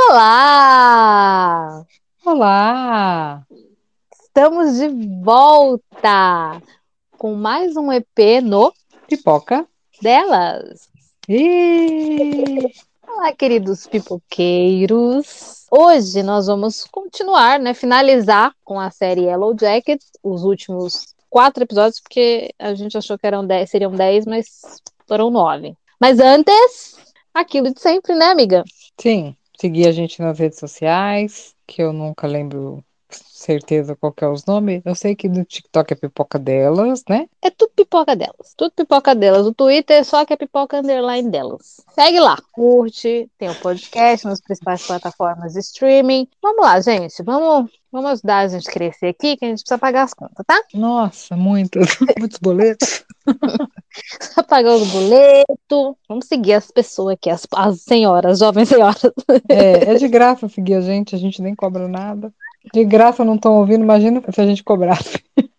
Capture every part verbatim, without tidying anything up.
Olá! Olá! Estamos de volta com mais um E P no Pipoca. Delas. E Olá, queridos pipoqueiros. Hoje nós vamos continuar, né, finalizar com a série Yellow Jackets, os últimos quatro episódios, porque a gente achou que eram dez, seriam dez, mas foram nove. Mas antes, aquilo de sempre, né, amiga? sim, seguir a gente nas redes sociais, que eu nunca lembro certeza qual que é os nomes. Eu sei que no TikTok é Pipoca Delas, né? É tudo pipoca delas. Tudo pipoca delas. O Twitter é só que é pipoca underline delas. Segue lá, curte, tem o podcast nas principais plataformas de streaming. Vamos lá, gente. Vamos, vamos ajudar a gente a crescer aqui, que a gente precisa pagar as contas, tá? Nossa, muitos, muitos boletos. Precisa pagar os boletos. Vamos seguir as pessoas aqui, as, as senhoras, jovens senhoras. É, é de graça seguir a gente, a gente nem cobra nada. De graça não estão ouvindo, imagina se a gente cobrasse.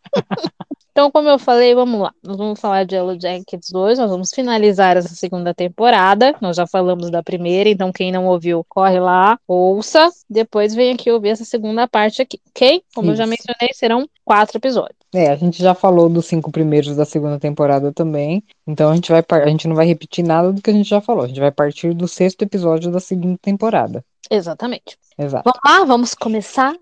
Então, como eu falei, vamos lá. Nós vamos falar de Yellow Jackets hoje. Nós vamos finalizar essa segunda temporada. Nós já falamos da primeira, então quem não ouviu, corre lá, ouça. Depois vem aqui ouvir essa segunda parte aqui, ok? Como eu já Isso. mencionei, serão quatro episódios. É, a gente já falou dos cinco primeiros da segunda temporada também, então a gente vai, par- a gente não vai repetir nada do que a gente já falou. A gente vai partir do sexto episódio da segunda temporada. Exatamente. Exato. Vamos lá, vamos começar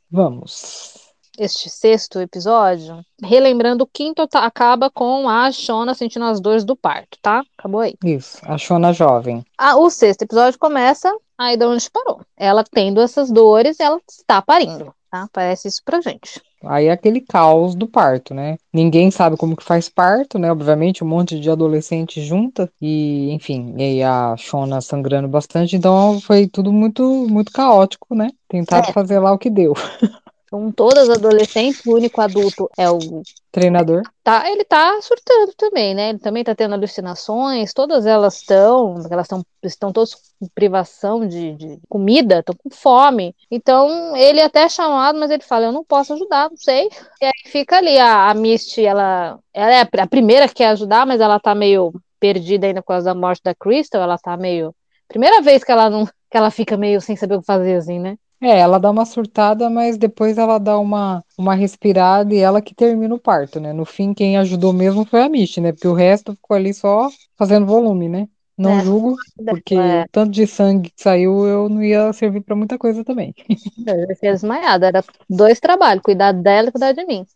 Vamos. este sexto episódio. Relembrando, o quinto tá- acaba com a Shona sentindo as dores do parto, tá? Acabou aí. Isso, a Shona jovem. Ah, o sexto episódio começa aí de onde parou. Ela tendo essas dores, ela está parindo, tá? Parece isso pra gente. Aí é aquele caos do parto, né? Ninguém sabe como que faz parto, né? Obviamente, um monte de adolescente junta e, enfim, e aí a Shona sangrando bastante, então foi tudo muito, muito caótico, né? Tentaram É, fazer lá o que deu. são todas adolescentes, o único adulto é o. Treinador. Tá, ele tá surtando também, né? Ele também tá tendo alucinações, todas elas estão, elas estão, estão todas com privação de, de comida, estão com fome. Então, ele até é chamado, mas ele fala, eu não posso ajudar, não sei. E aí fica ali, a, a Misty, ela, ela é a primeira que quer ajudar, mas ela tá meio perdida ainda por causa da morte da Crystal, ela tá meio. Primeira vez que ela não, que ela fica meio sem saber o que fazer, assim, né? É, ela dá uma surtada, mas depois ela dá uma, uma respirada e ela que termina o parto, né? No fim, quem ajudou mesmo foi a Michi, né? Porque o resto ficou ali só fazendo volume, né? Não É, julgo, porque ela o tanto de sangue que saiu eu não ia servir pra muita coisa também. é, eu fiquei desmaiada, era dois trabalhos, cuidar dela e cuidar de mim.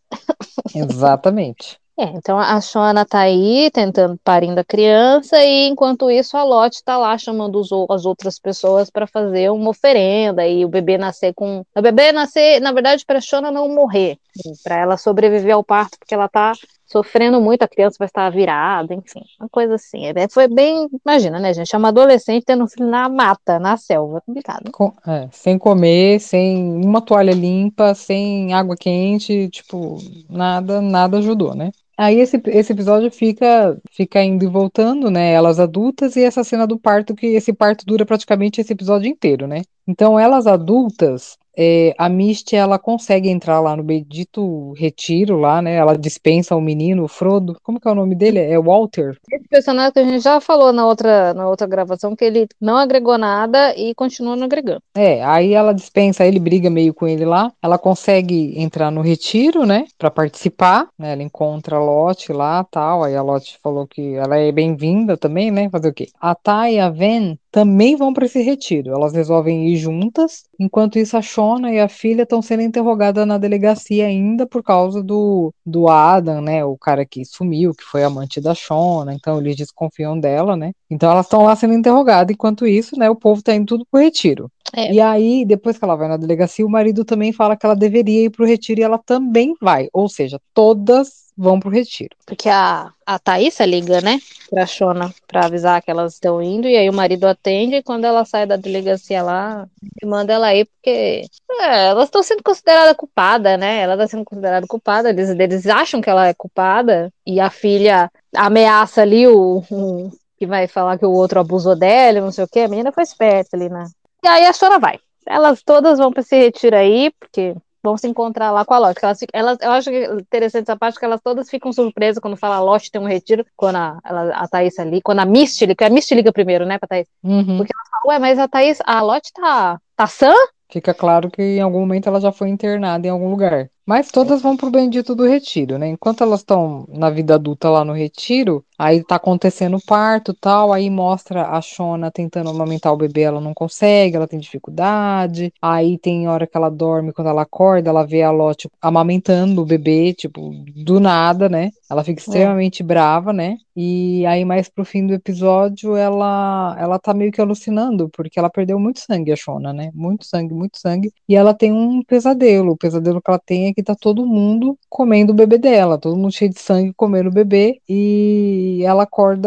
Exatamente. É, então a Shona tá aí tentando parindo a criança e enquanto isso a Lottie tá lá chamando os ou- as outras pessoas para fazer uma oferenda e o bebê nascer com, o bebê nascer, na verdade, para Shona não morrer, para ela sobreviver ao parto porque ela tá sofrendo muito, a criança vai estar virada, enfim, uma coisa assim. É, foi bem, imagina, né, gente, é uma adolescente tendo um filho na mata, na selva, complicado, né? Com- é, sem comer, sem uma toalha limpa, sem água quente, tipo, nada, nada ajudou, né? Aí esse, esse episódio fica, fica indo e voltando, né? Elas adultas e essa cena do parto, que esse parto dura praticamente esse episódio inteiro, né? Então, elas adultas, é, a Misty, ela consegue entrar lá no bendito retiro lá, né? Ela dispensa o menino, o Frodo. Como que é o nome dele? É Walter? Esse personagem que a gente já falou na outra, na outra gravação que ele não agregou nada e continua não agregando. É, aí ela dispensa ele, briga meio com ele lá. Ela consegue entrar no retiro, né, pra participar, né? Ela encontra a Lottie lá, tal. Aí a Lottie falou que ela é bem-vinda também, né? Fazer o quê? A Thay e a Ven também vão para esse retiro. Elas resolvem ir juntas. Enquanto isso, a Shona e a filha estão sendo interrogadas na delegacia ainda por causa do, do Adam, né? O cara que sumiu, que foi amante da Shona. Então eles desconfiam dela, né? Então elas estão lá sendo interrogadas. Enquanto isso, né? O povo tá indo tudo pro retiro. É, E aí, depois que ela vai na delegacia, o marido também fala que ela deveria ir pro retiro e ela também vai. Ou seja, todas vão pro retiro. porque a, a Thaísa liga, né, pra Shona pra avisar que elas estão indo, e aí o marido atende, e quando ela sai da delegacia lá, ele manda ela ir, porque é, elas estão sendo consideradas culpadas, né? Ela está sendo considerada culpada, eles, eles acham que ela é culpada, e a filha ameaça ali o, o que vai falar que o outro abusou dela, não sei o quê, a menina foi esperta ali, né? E aí a Shona vai. Elas todas vão pra esse retiro aí, porque vão se encontrar lá com a Lotte. Elas, ficam- elas, eu acho interessante essa parte que elas todas ficam surpresas quando fala a Lotte tem um retiro, quando a, ela, a Thaís ali, quando a Misty, liga- que a Misty liga primeiro, né, pra Thaís. Uhum. Porque ela fala, ué, mas a Thaís, a Lotte tá, tá sã? Fica claro que em algum momento ela já foi internada em algum lugar. Mas todas vão pro bendito do retiro, né? Enquanto elas estão na vida adulta lá no retiro, aí tá acontecendo o parto e tal, aí mostra a Shona tentando amamentar o bebê, ela não consegue, ela tem dificuldade. Aí tem hora que ela dorme, quando ela acorda, ela vê a Lottie amamentando o bebê, tipo, do nada, né? Ela fica É. extremamente brava, né? E aí mais pro fim do episódio, ela ela tá meio que alucinando, porque ela perdeu muito sangue, a Shona, né? Muito sangue, muito sangue. E ela tem um pesadelo. O pesadelo que ela tem é que tá todo mundo comendo o bebê dela, todo mundo cheio de sangue comendo o bebê, e ela acorda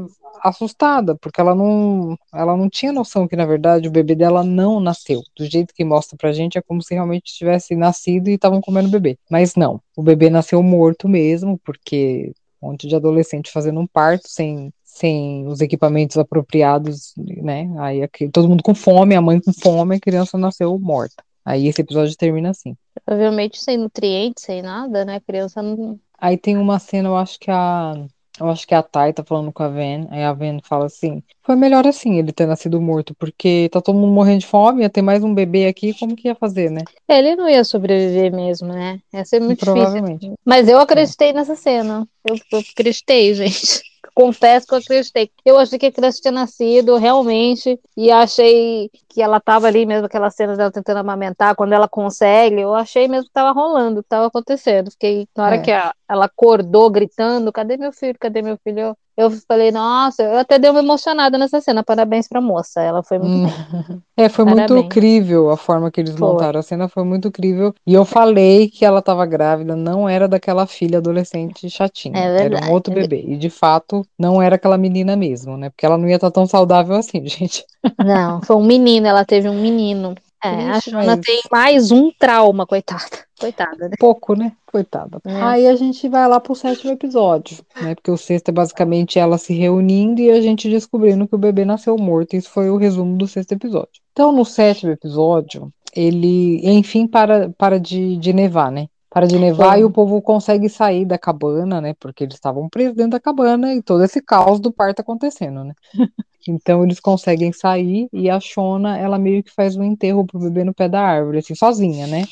assustada, porque ela não, ela não tinha noção que, na verdade, o bebê dela não nasceu. Do jeito que mostra pra gente, é como se realmente tivesse nascido e estavam comendo o bebê. Mas não, o bebê nasceu morto mesmo, porque um monte de adolescente fazendo um parto sem, sem os equipamentos apropriados, né? Aí aqui, todo mundo com fome, a mãe com fome, a criança nasceu morta. Aí esse episódio termina assim. Provavelmente sem nutrientes, sem nada, né? A criança não. Aí tem uma cena, eu acho que a. Eu acho que a Thay tá falando com a Van, aí a Van fala assim: foi melhor assim ele ter nascido morto, porque tá todo mundo morrendo de fome, ia ter mais um bebê aqui, como que ia fazer, né? Ele não ia sobreviver mesmo, né? Ia ser muito difícil. Provavelmente. Mas eu É. acreditei nessa cena. Eu, eu acreditei, gente. Confesso que eu acreditei. Eu achei que a criança tinha nascido realmente e achei que ela tava ali mesmo, aquela cena dela tentando amamentar, quando ela consegue, eu achei mesmo que tava rolando, que tava acontecendo. Fiquei, na hora que É. a- ela acordou gritando, cadê meu filho? Cadê meu filho? Eu, eu falei, nossa, eu até dei uma emocionada nessa cena. Parabéns pra moça, ela foi muito Hum. bem. É, foi muito Parabéns. crível a forma que eles Foi. montaram a cena, foi muito crível. E eu falei que ela estava grávida, não era daquela filha adolescente É chatinha, era um verdade. outro bebê. E de fato, não era aquela menina mesmo, né? Porque ela não ia estar tão saudável assim, gente. Não, foi um menino, ela teve um menino. É, a Triste, Shona tem mas mais um trauma, coitada. Coitada, né? pouco, né? Coitada. É. Aí a gente vai lá pro sétimo episódio, né? Porque o sexto é basicamente ela se reunindo e a gente descobrindo que o bebê nasceu morto. Isso foi o resumo do sexto episódio. Então, no sétimo episódio, ele, enfim, para, para de, de nevar, né? Para de nevar e o É. povo consegue sair da cabana, né? Porque eles estavam presos dentro da cabana e todo esse caos do parto acontecendo, né? Então eles conseguem sair e a Shona, ela meio que faz um enterro pro bebê no pé da árvore, assim, sozinha, né?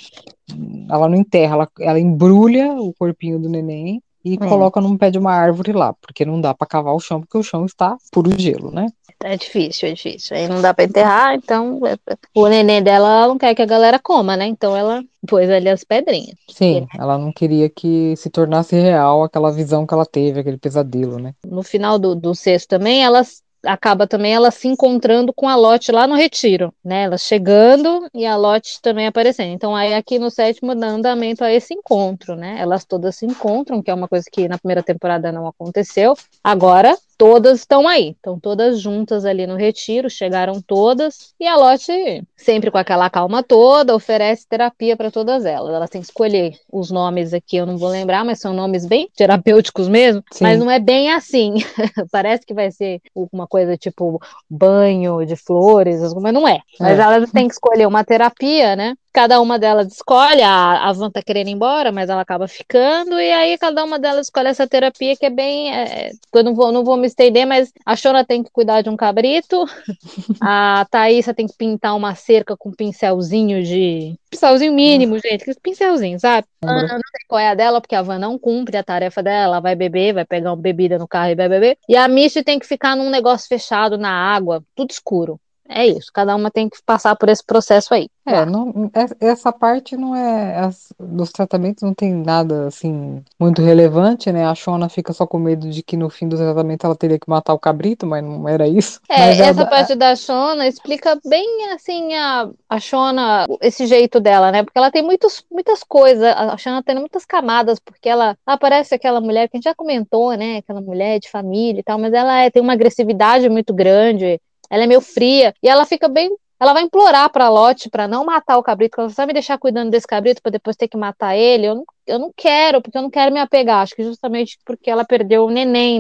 Ela não enterra, ela, ela embrulha o corpinho do neném e É, coloca num pé de uma árvore lá, porque não dá pra cavar o chão, porque o chão está puro gelo, né? é difícil, é difícil. Aí não dá pra enterrar, então é- é- o neném dela ela não quer que a galera coma, né? Então ela pôs ali as pedrinhas. E Sim, ela não queria que se tornasse real aquela visão que ela teve, aquele pesadelo, né? no final do, do sexto também, elas acaba também ela se encontrando com a Lotte lá no retiro, né? Ela chegando e a Lotte também aparecendo. Então aí aqui no sétimo dá andamento a esse encontro, né? Elas todas se encontram, que é uma coisa que na primeira temporada não aconteceu. Agora todas estão aí, estão todas juntas ali no retiro, chegaram todas e a Lotte, sempre com aquela calma toda, oferece terapia para todas elas. Elas têm que escolher os nomes aqui, eu não vou lembrar, mas são nomes bem terapêuticos mesmo, mas Sim, não é bem assim. Parece que vai ser uma coisa tipo banho de flores, mas não é. Mas é. elas têm que escolher uma terapia, né? Cada uma delas escolhe, a, a Van tá querendo ir embora, mas ela acaba ficando, e aí cada uma delas escolhe essa terapia que é bem. É, eu não vou, não vou me estender, mas a Shona tem que cuidar de um cabrito, a Thaísa tem que pintar uma cerca com um pincelzinho de. Pincelzinho mínimo, gente, aquele pincelzinho, sabe? A Ana Lembro. não sei qual é a dela, porque a Van não cumpre a tarefa dela, ela vai beber, vai pegar uma bebida no carro e vai beber. E a Misty tem que ficar num negócio fechado na água, tudo escuro. É isso, cada uma tem que passar por esse processo aí. É, Lá. não, é- essa parte não é, as- dos tratamentos não tem nada, assim, muito relevante, né? A Shona fica só com medo de que no fim do tratamento ela teria que matar o cabrito, mas não era isso. Mas É, é, essa parte da Shona explica bem assim a, a Shona, esse jeito dela, né? Porque ela tem muitos, muitas coisas, a Shona tem muitas camadas, porque ela, ela parece aquela mulher que a gente já comentou, né? Aquela mulher de família e tal, mas ela é- tem uma agressividade muito grande, ela é meio fria, e ela fica bem. Ela vai implorar pra Lotte pra não matar o cabrito, que ela só vai me deixar cuidando desse cabrito pra depois ter que matar ele. Eu não, eu não quero, porque eu não quero me apegar. Acho que justamente porque ela perdeu o neném, né?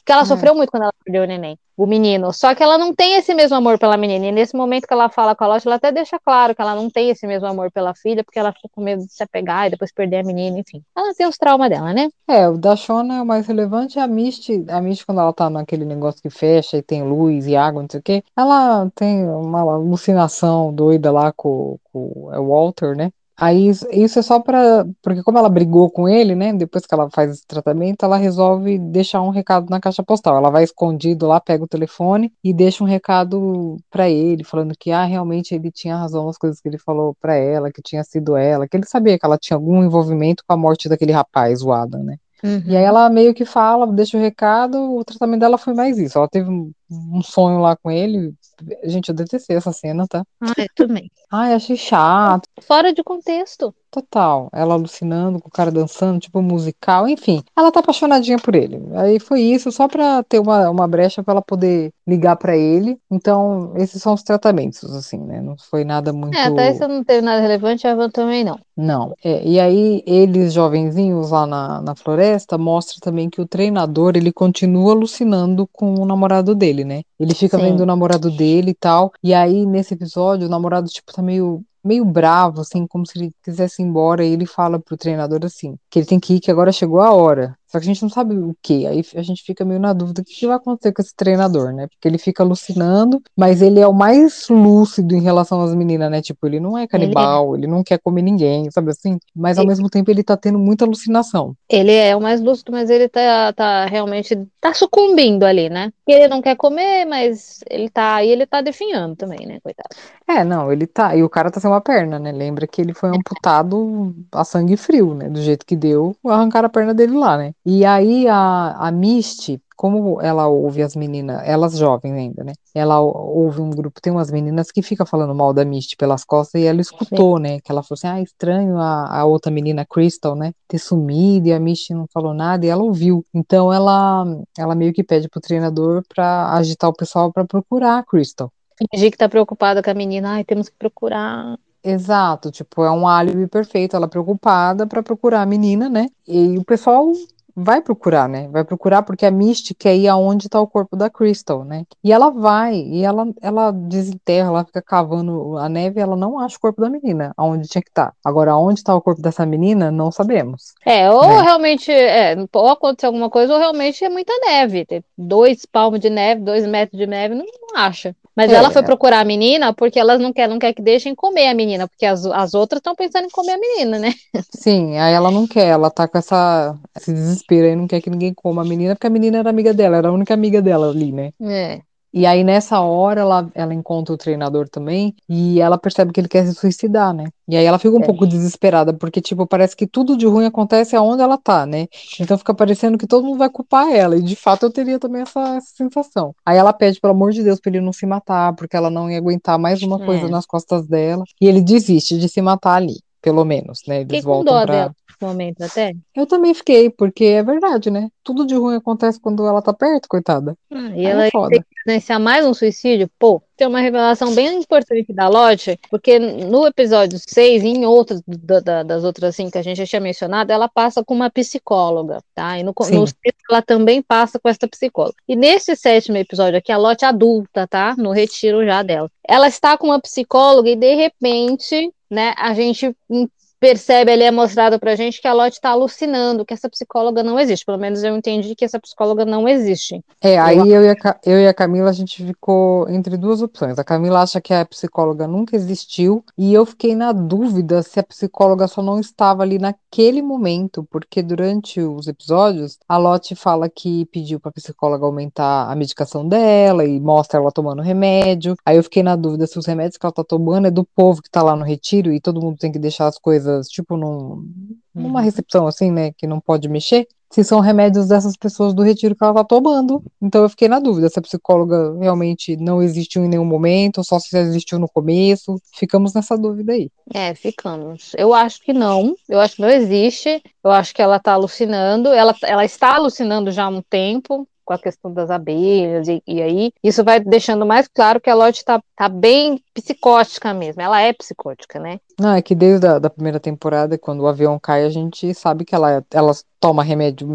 Porque ela É. sofreu muito quando ela perdeu o neném, o menino. Só que ela não tem esse mesmo amor pela menina. E nesse momento que ela fala com a Lotte, ela até deixa claro que ela não tem esse mesmo amor pela filha, porque ela fica com medo de se apegar e depois perder a menina, enfim. Ela tem os traumas dela, né? É, o da Shona é o mais relevante, a Misty, a Misty quando ela tá naquele negócio que fecha e tem luz e água, não sei o quê, ela tem uma alucinação doida lá com, com é o Walter, né? Aí isso, isso é só pra, porque como ela brigou com ele, né, depois que ela faz esse tratamento, ela resolve deixar um recado na caixa postal. Ela vai escondido lá, pega o telefone e deixa um recado pra ele, falando que, ah, realmente ele tinha razão nas coisas que ele falou pra ela, que tinha sido ela, que ele sabia que ela tinha algum envolvimento com a morte daquele rapaz, o Adam, né? E aí Uhum. ela meio que fala, deixa o recado, o tratamento dela foi mais isso. Ela teve um, um sonho lá com ele. Gente, eu detestei essa cena, tá? Ah, eu também. Ai, achei chato, Fora de contexto. total. Ela alucinando com o cara dançando, tipo musical, enfim. Ela tá apaixonadinha por ele. Aí foi isso, só pra ter uma, uma brecha pra ela poder ligar pra ele. Então, esses são os tratamentos, assim, né? Não foi nada É, até muito. isso não teve nada relevante, a Van também não. Não. É, e aí, eles, jovenzinhos lá na, na floresta, mostra também que o treinador, ele continua alucinando com o namorado dele, né? Ele fica vendo o Sim. namorado dele e tal, e aí, nesse episódio, o namorado, tipo, tá meio, meio bravo, assim, como se ele quisesse ir embora, e ele fala pro treinador, assim, que ele tem que ir, que agora chegou a hora. Só que a gente não sabe o quê, aí a gente fica meio na dúvida, o que que vai acontecer com esse treinador, né? Porque ele fica alucinando, mas ele é o mais lúcido em relação às meninas, né? Tipo, ele não é Ele é. canibal, ele não quer comer ninguém, sabe assim? Mas ao mesmo tempo ele tá tendo muita alucinação. Ele é o mais lúcido, mas ele tá, tá realmente tá sucumbindo ali, né? Ele não quer comer, mas ele tá, e ele tá definhando também, né, coitado. É, não, ele tá. E o cara tá sem uma perna, né? Lembra que ele foi amputado a sangue frio, né? Do jeito que deu, arrancaram a perna dele lá, né? E aí a, a Misty, como ela ouve as meninas, elas jovens ainda, né? Ela ou- ouve um grupo, tem umas meninas que ficam falando mal da Misty pelas costas e ela Sim. escutou, né? Que ela falou assim: ah, estranho a, a outra menina, Crystal, né? Ter sumido e a Misty não falou nada e ela ouviu. Então ela, ela meio que pede pro treinador pra agitar o pessoal pra procurar a Crystal. Fingir que tá preocupada com a menina. Ai, temos que procurar. Exato, tipo, é um álibi perfeito. Ela preocupada pra procurar a menina, né? E o pessoal vai procurar, né? Vai procurar porque a Misty quer ir aonde tá o corpo da Crystal, né? E ela vai, e ela, ela desenterra, ela fica cavando a neve e ela não acha o corpo da menina, aonde tinha que estar. Agora, aonde tá o corpo dessa menina, não sabemos, É, ou né? realmente, é, ou acontecer alguma coisa, ou realmente é muita neve. Tem dois palmos de neve, dois metros de neve, não, não acha. Mas ela foi É, procurar a menina porque elas não querem, não quer que deixem comer a menina, porque as, as outras estão pensando em comer a menina, né? sim, aí ela não quer, ela tá com essa, esse desespero aí, não quer que ninguém coma a menina, porque a menina era amiga dela, era a única amiga dela ali, né? É, E aí, nessa hora, ela, ela encontra o treinador também e ela percebe que ele quer se suicidar, né? E aí ela fica um é. pouco desesperada, porque, tipo, parece que tudo de ruim acontece aonde ela tá, né? Então fica parecendo que todo mundo vai culpar ela. E de fato eu teria também essa, essa sensação. Aí ela pede, pelo amor de Deus, pra ele não se matar, porque ela não ia aguentar mais uma coisa É. nas costas dela. E ele desiste de se matar ali, pelo menos, né? Eles Fiquei com voltam dó dela pra. nesse momento até. Eu também fiquei, porque é verdade, né? Tudo de ruim acontece quando ela tá perto, coitada. Ah, e Aí é ela ia ter foda. que presenciar mais um suicídio? Pô, tem uma revelação bem importante da Lottie, porque no episódio seis e em outros da- da- das outras assim que a gente já tinha mencionado, ela passa com uma psicóloga, tá? E no, co- no Sim. sexto ela também passa com essa psicóloga. E nesse sétimo episódio aqui, a Lottie adulta, tá? No retiro já dela. Ela está com uma psicóloga e de repente, né, a gente percebe ali, é mostrado pra gente que a Lottie está alucinando, que essa psicóloga não existe. Pelo menos eu entendi que essa psicóloga não existe. É, Eu aí eu e, a, Ca- eu e a Camila, a gente ficou entre duas opções. A Camila acha que a psicóloga nunca existiu, e eu fiquei na dúvida se a psicóloga só não estava ali naquele momento, porque durante os episódios, a Lottie fala que pediu para a psicóloga aumentar a medicação dela e mostra ela tomando remédio. Aí eu fiquei na dúvida se os remédios que ela tá tomando é do povo que tá lá no retiro e todo mundo tem que deixar as coisas, tipo, num, numa Uhum. recepção assim, né, que não pode mexer se são remédios dessas pessoas do retiro que ela tá tomando. Então eu fiquei na dúvida se a psicóloga realmente não existiu em nenhum momento, ou só se existiu no começo. Ficamos nessa dúvida aí. É, ficamos. Eu acho que não. Eu acho que não existe. Eu acho que ela está alucinando. Ela, ela está alucinando já há um tempo com a questão das abelhas e, e aí isso vai deixando mais claro que a Lottie está tá bem psicótica mesmo. Ela é psicótica, né? Não, é que desde a da primeira temporada, quando o avião cai, a gente sabe que ela, ela toma remédio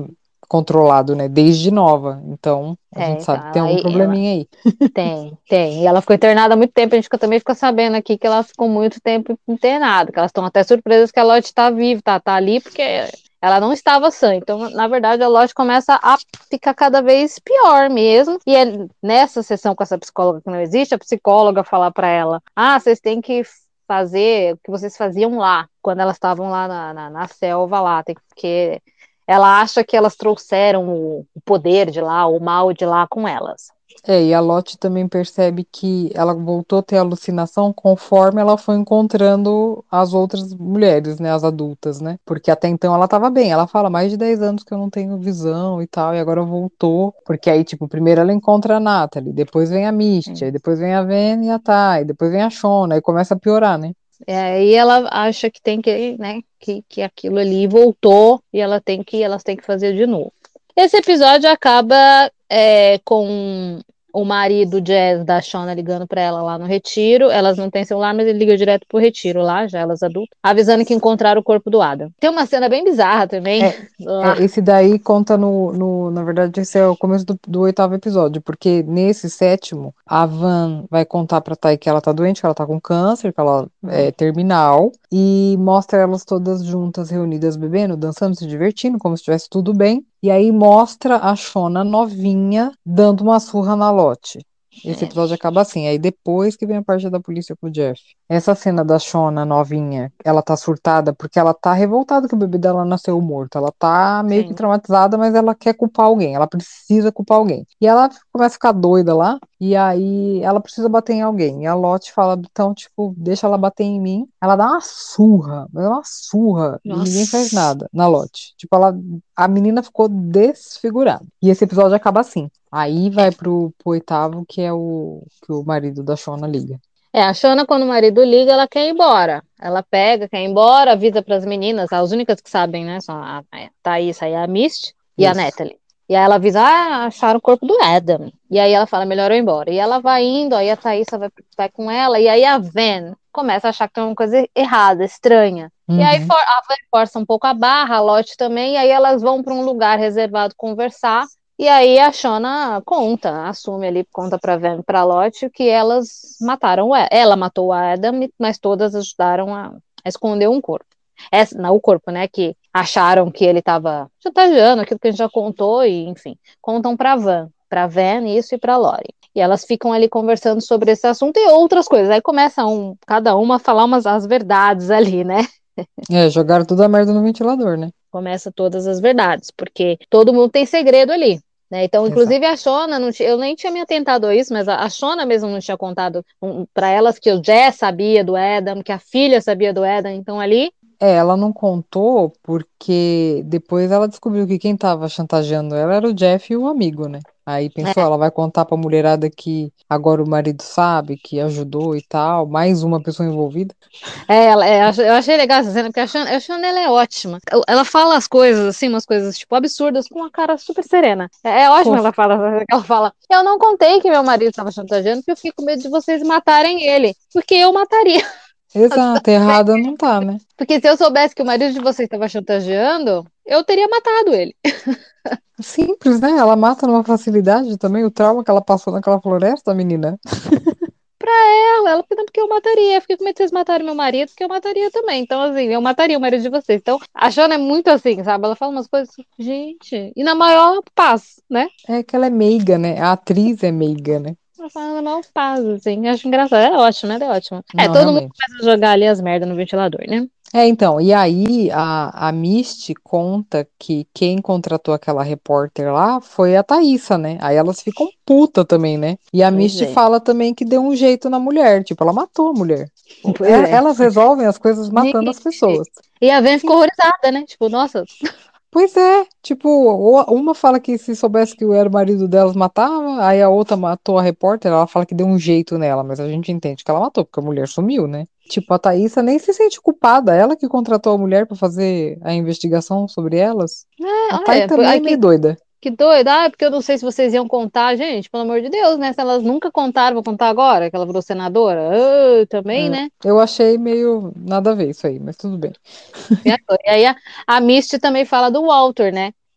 controlado, né? Desde nova. Então, a É, gente então, sabe que tem ela, algum ela probleminha aí. tem, tem. E ela ficou internada há muito tempo. A gente fica- também fica sabendo aqui que ela ficou muito tempo internada, que elas estão até surpresas que a Lottie está viva, tá, tá ali, porque ela não estava sã. Então, na verdade, a Lottie começa a ficar cada vez pior mesmo. E é nessa sessão com essa psicóloga que não existe, a psicóloga falar para ela: ah, vocês têm que fazer o que vocês faziam lá, quando elas estavam lá na, na, na selva lá, tem que. Ela acha que elas trouxeram o o poder de lá, o mal de lá com elas. É, e a Lottie também percebe que ela voltou a ter alucinação conforme ela foi encontrando as outras mulheres, né, as adultas, né? Porque até então ela tava bem. Ela fala mais de dez anos que eu não tenho visão e tal, e agora voltou. Porque aí, tipo, primeiro ela encontra a Natalie, depois vem a Misty, aí depois vem a Ven e a Ty, depois vem a Shona, aí começa a piorar, né? É, aí ela acha que tem que, né, que, que aquilo ali voltou e ela tem que, elas têm que fazer de novo. Esse episódio acaba é, com o marido Jazz da Shona ligando para ela lá no retiro. Elas não têm celular, mas ele liga direto pro retiro lá, já elas adultas, avisando que encontraram o corpo do Adam. Tem uma cena bem bizarra também É, é, lá. esse daí conta no, no, na verdade, esse é o começo do, do oitavo episódio, porque nesse sétimo, a Van vai contar pra Thay que ela tá doente, que ela tá com câncer, que ela Hum, é terminal, e mostra elas todas juntas, reunidas, bebendo, dançando, se divertindo, como se estivesse tudo bem, e aí mostra a Shona novinha dando uma surra na Lotte. Esse é, episódio acaba assim, aí depois que vem a parte da polícia com o Jeff. Essa cena da Shona novinha, ela tá surtada porque ela tá revoltada que o bebê dela nasceu morto. Ela tá meio que sim. traumatizada, mas ela quer culpar alguém, ela precisa culpar alguém. E ela começa a ficar doida lá, e aí ela precisa bater em alguém. E a Lottie fala, então, tipo, deixa ela bater em mim. Ela dá uma surra, mas é uma surra, e ninguém faz Nossa. nada na Lottie. Tipo, ela, a menina ficou desfigurada. E esse episódio acaba assim. Aí vai pro, pro oitavo, que é o que o marido da Shona liga. É, a Shona, quando o marido liga, ela quer ir embora. Ela pega, quer ir embora, avisa para as meninas, as únicas que sabem, né? São a, a Thaís, aí a Misty e a Isso. Natalie. E aí ela avisa, ah, acharam o corpo do Adam. E aí ela fala, melhor eu ir embora. E ela vai indo, aí a Thaís vai, vai com ela, e aí a Van começa a achar que tem uma coisa errada, estranha. E aí Uhum. for, a Van força um pouco a barra, a Lottie também, e aí elas vão para um lugar reservado conversar. E aí a Shona conta, assume ali, conta pra Van e pra Lottie que elas mataram, o A- ela matou o Adam, mas todas ajudaram a, a esconder um corpo. Essa, não, o corpo, né, que acharam que ele estava chantageando, aquilo que a gente já contou, e enfim, contam pra Van, pra Van isso e pra Lori. E elas ficam ali conversando sobre esse assunto e outras coisas. Aí começa um, cada uma a falar umas as verdades ali, né? É, jogaram toda a merda no ventilador, né? Começa todas as verdades, porque todo mundo tem segredo ali. Né? Então, Exato. inclusive a Shona, não tinha- eu nem tinha me atentado a isso, mas a, a Shona mesmo não tinha contado um, para elas que o Jess sabia do Adam, que a filha sabia do Adam, então ali, É, ela não contou porque depois ela descobriu que quem tava chantageando ela era o Jeff e o amigo, né? Aí pensou, é, ela vai contar pra mulherada que agora o marido sabe, que ajudou e tal, mais uma pessoa envolvida. é, ela- é, eu achei legal essa cena, porque a Shona, a Shona ela é ótima. Ela fala as coisas, assim, umas coisas, tipo, absurdas, com uma cara super serena. É, é ótimo ela Fofa. fala, ela fala, eu não contei que meu marido estava chantageando, porque eu fiquei com medo de vocês matarem ele, porque eu mataria. Exato, errada não tá, né? Porque se eu soubesse que o marido de vocês estava chantageando, eu teria matado ele. Simples, né? Ela mata numa facilidade também o trauma que ela passou naquela floresta, menina. Pra ela, ela falou, porque eu mataria. Eu fiquei com medo de vocês matarem meu marido, porque eu mataria também. Então, assim, eu mataria o marido de vocês. Então, a Shona é muito assim, sabe? Ela fala umas coisas, gente, e na maior paz, né? É que ela é meiga, né? A atriz é meiga, né? Ela fala na maior paz, assim. Eu acho engraçado. É ótimo, né? É ótimo. É, Não, todo mundo realmente. começa a jogar ali as merdas no ventilador, né? É, então, e aí a, a Misty conta que quem contratou aquela repórter lá foi a Thaísa, né? Aí elas ficam puta também, né? E a Pois Misty é. fala também que deu um jeito na mulher, tipo, ela matou a mulher. O- Pois é- é. Elas resolvem as coisas matando as Gente. pessoas. E a Ven ficou Sim. horrorizada, né? Tipo, nossa, Pois é, tipo, o- uma fala que se soubesse que eu era o marido delas matava, aí a outra matou a repórter, ela fala que deu um jeito nela, mas a gente entende que ela matou, porque a mulher sumiu, né? Tipo, a Thaísa nem se sente culpada, ela que contratou a mulher pra fazer a investigação sobre elas. é, A Thay olha, pô, também é ai, meio que, doida. que doido. Ah, é porque eu não sei se vocês iam contar, gente, pelo amor de Deus, né? Se elas nunca contaram, vou contar agora, que ela virou senadora. Ah, também, É, né? eu achei meio nada a ver isso aí, mas tudo bem. E aí a, a Misty também fala do Walter, né?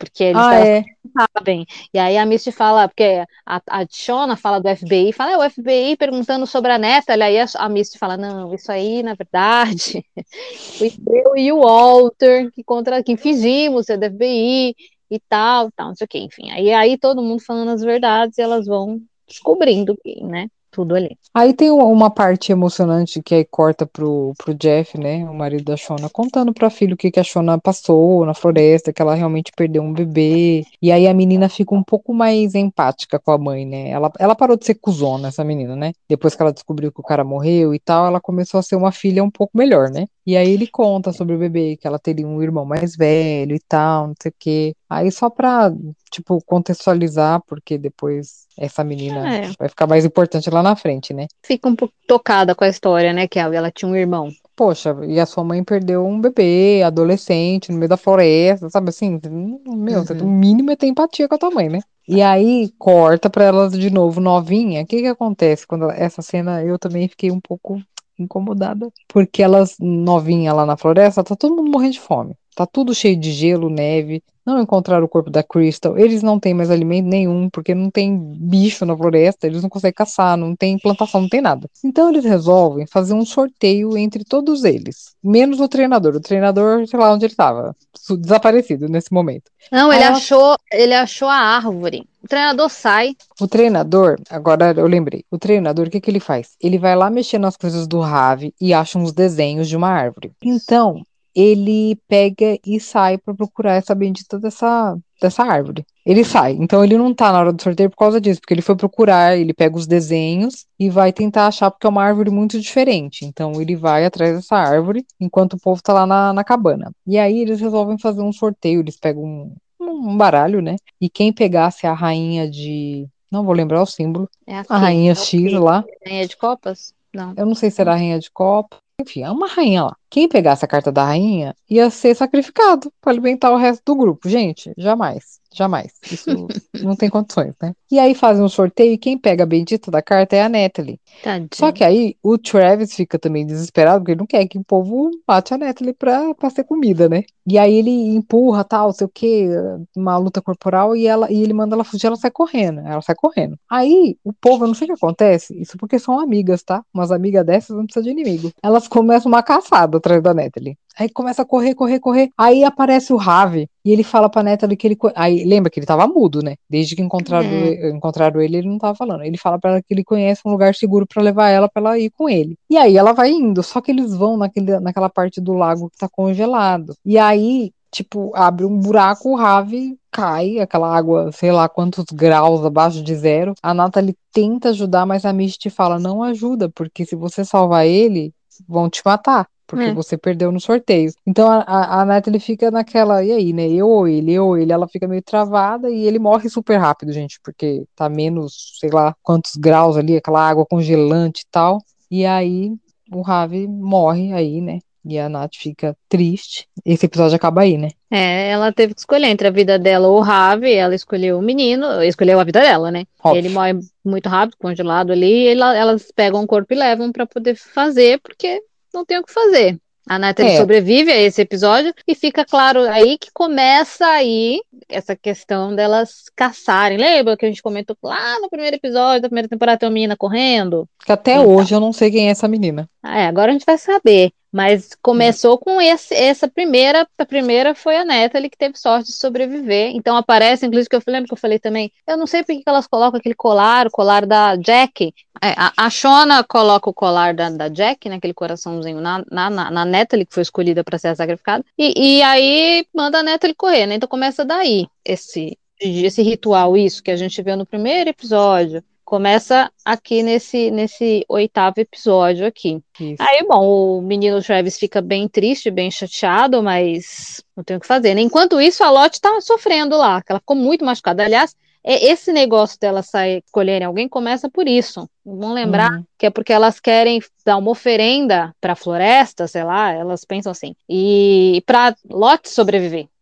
porque eles Ah, elas é. não sabem. E aí a Misty fala, porque a, a Shona fala do F B I, fala, é o F B I perguntando sobre a Natalie, aí a, a Misty fala, não, isso aí, na verdade, fui eu e o Walter que contra que fingimos ser do F B I e tal, tal, não sei o que, enfim. Aí, aí todo mundo falando as verdades e elas vão descobrindo, que, né, tudo ali. Aí tem uma uma parte emocionante que aí corta pro, pro Jeff, né, o marido da Shona, contando pra filha o que que a Shona passou na floresta, que ela realmente perdeu um bebê. E aí a menina fica um pouco mais empática com a mãe, né? Ela, ela parou de ser cuzona, essa menina, né? Depois que ela descobriu que o cara morreu e tal, ela começou a ser uma filha um pouco melhor, né? E aí ele conta sobre o bebê, que ela teria um irmão mais velho e tal, não sei o quê. Aí só pra, tipo, contextualizar, porque depois essa menina É, vai ficar mais importante lá na frente, né? fica um pouco tocada com a história, né, que ela, ela tinha um irmão. Poxa, e a sua mãe perdeu um bebê, adolescente, no meio da floresta, sabe assim? Meu, você, o Uhum. mínimo é ter empatia com a tua mãe, né? E aí, corta pra elas de novo, novinha. O que que acontece quando ela- essa cena eu também fiquei um pouco incomodada? Porque elas, novinha lá na floresta, tá todo mundo morrendo de fome. Tá tudo cheio de gelo, neve. Não encontraram o corpo da Crystal. Eles não têm mais alimento nenhum, porque não tem bicho na floresta, eles não conseguem caçar, não tem plantação, não tem nada. Então eles resolvem fazer um sorteio entre todos eles, menos o treinador. O treinador, sei lá onde ele estava, desaparecido nesse momento. Não, ele Aí elas achou, ele achou a árvore. O treinador sai. O treinador, agora eu lembrei, o treinador, o que que ele faz? Ele vai lá mexer nas coisas do Ravi e acha uns desenhos de uma árvore. Então, ele pega e sai para procurar essa bendita dessa, dessa árvore. Ele sai. Então, ele não tá na hora do sorteio por causa disso, porque ele foi procurar, ele pega os desenhos e vai tentar achar, porque é uma árvore muito diferente. Então, ele vai atrás dessa árvore, enquanto o povo tá lá na, na cabana. E aí, eles resolvem fazer um sorteio, eles pegam um, um baralho, né? E quem pegasse a rainha de não vou lembrar o símbolo. É a A quê? rainha É o X quê? lá. Rainha de copas? Não. Eu não sei se era a rainha de copa. Enfim, é uma rainha lá. Quem pegasse a carta da rainha ia ser sacrificado para alimentar o resto do grupo. Gente, jamais. Jamais. Isso não tem condições, né? E aí fazem um sorteio e quem pega a bendita da carta é a Natalie. Só que Tadinho. aí o Travis fica também desesperado, porque ele não quer que o povo mate a Natalie pra, pra ser comida, né? E aí ele empurra, tal, sei o quê, uma luta corporal, e, ela, e ele manda ela fugir, ela sai correndo. Ela sai correndo. Aí o povo, eu não sei o que acontece, isso porque são amigas, tá? Umas amigas dessas não precisa de inimigo. Elas começam uma caçada atrás da Natalie. Aí começa a correr, correr, correr. Aí aparece o Ravi e ele fala pra Natalie que ele. co- Aí lembra que ele tava mudo, né? Desde que encontraram, É, e- encontraram ele, ele não tava falando. Ele fala pra ela que ele conhece um lugar seguro pra levar ela pra ela ir com ele. E aí ela vai indo, só que eles vão naquele, naquela parte do lago que tá congelado. E aí, tipo, abre um buraco, o Ravi cai, aquela água, sei lá quantos graus abaixo de zero. A Natalie tenta ajudar, mas a Misty fala: não ajuda, porque se você salvar ele, vão te matar, porque é. você perdeu no sorteio. Então a, a, a Natalie fica naquela, e aí, né? Eu ou ele, eu ou ele, ela fica meio travada e ele morre super rápido, gente, porque tá menos, sei lá, quantos graus ali, aquela água congelante e tal. E aí o Ravi morre aí, né? E a Nath fica triste. Esse episódio acaba aí, né? É, ela teve que escolher entre a vida dela ou o Ravi, ela escolheu o menino, escolheu a vida dela, né? Ele Óbvio. morre muito rápido, congelado ali, e ela- elas pegam o corpo e levam pra poder fazer, porque não tem o que fazer. A Natalie É, sobrevive a esse episódio e fica claro aí que começa aí essa questão delas caçarem. Lembra que a gente comentou lá no primeiro episódio da primeira temporada, tem uma menina correndo? que até Então, hoje eu não sei quem é essa menina. ah, é, agora a gente vai saber. Mas É. começou com esse, essa primeira. A primeira foi a Natalie que teve sorte de sobreviver. Então aparece, inclusive, que eu lembro que eu falei também. Eu não sei por que que elas colocam aquele colar, o colar da Jack. É, a, a Shona coloca o colar da, da Jack, né, aquele coraçãozinho na, na, na, na Natalie, que foi escolhida para ser sacrificada. E, e aí manda a Natalie correr, né? Então começa daí esse, esse ritual, isso que a gente viu no primeiro episódio. Começa aqui nesse, nesse oitavo episódio aqui. Isso. Aí, bom, o menino Travis fica bem triste, bem chateado, mas não tem o que fazer, né? Enquanto isso, a Lottie tá sofrendo lá, que ela ficou muito machucada. Aliás, é- esse negócio dela sair escolherem alguém começa por isso. Vamos lembrar Uhum. que é porque elas querem dar uma oferenda para a floresta, sei lá, elas pensam assim, e para Lottie sobreviver.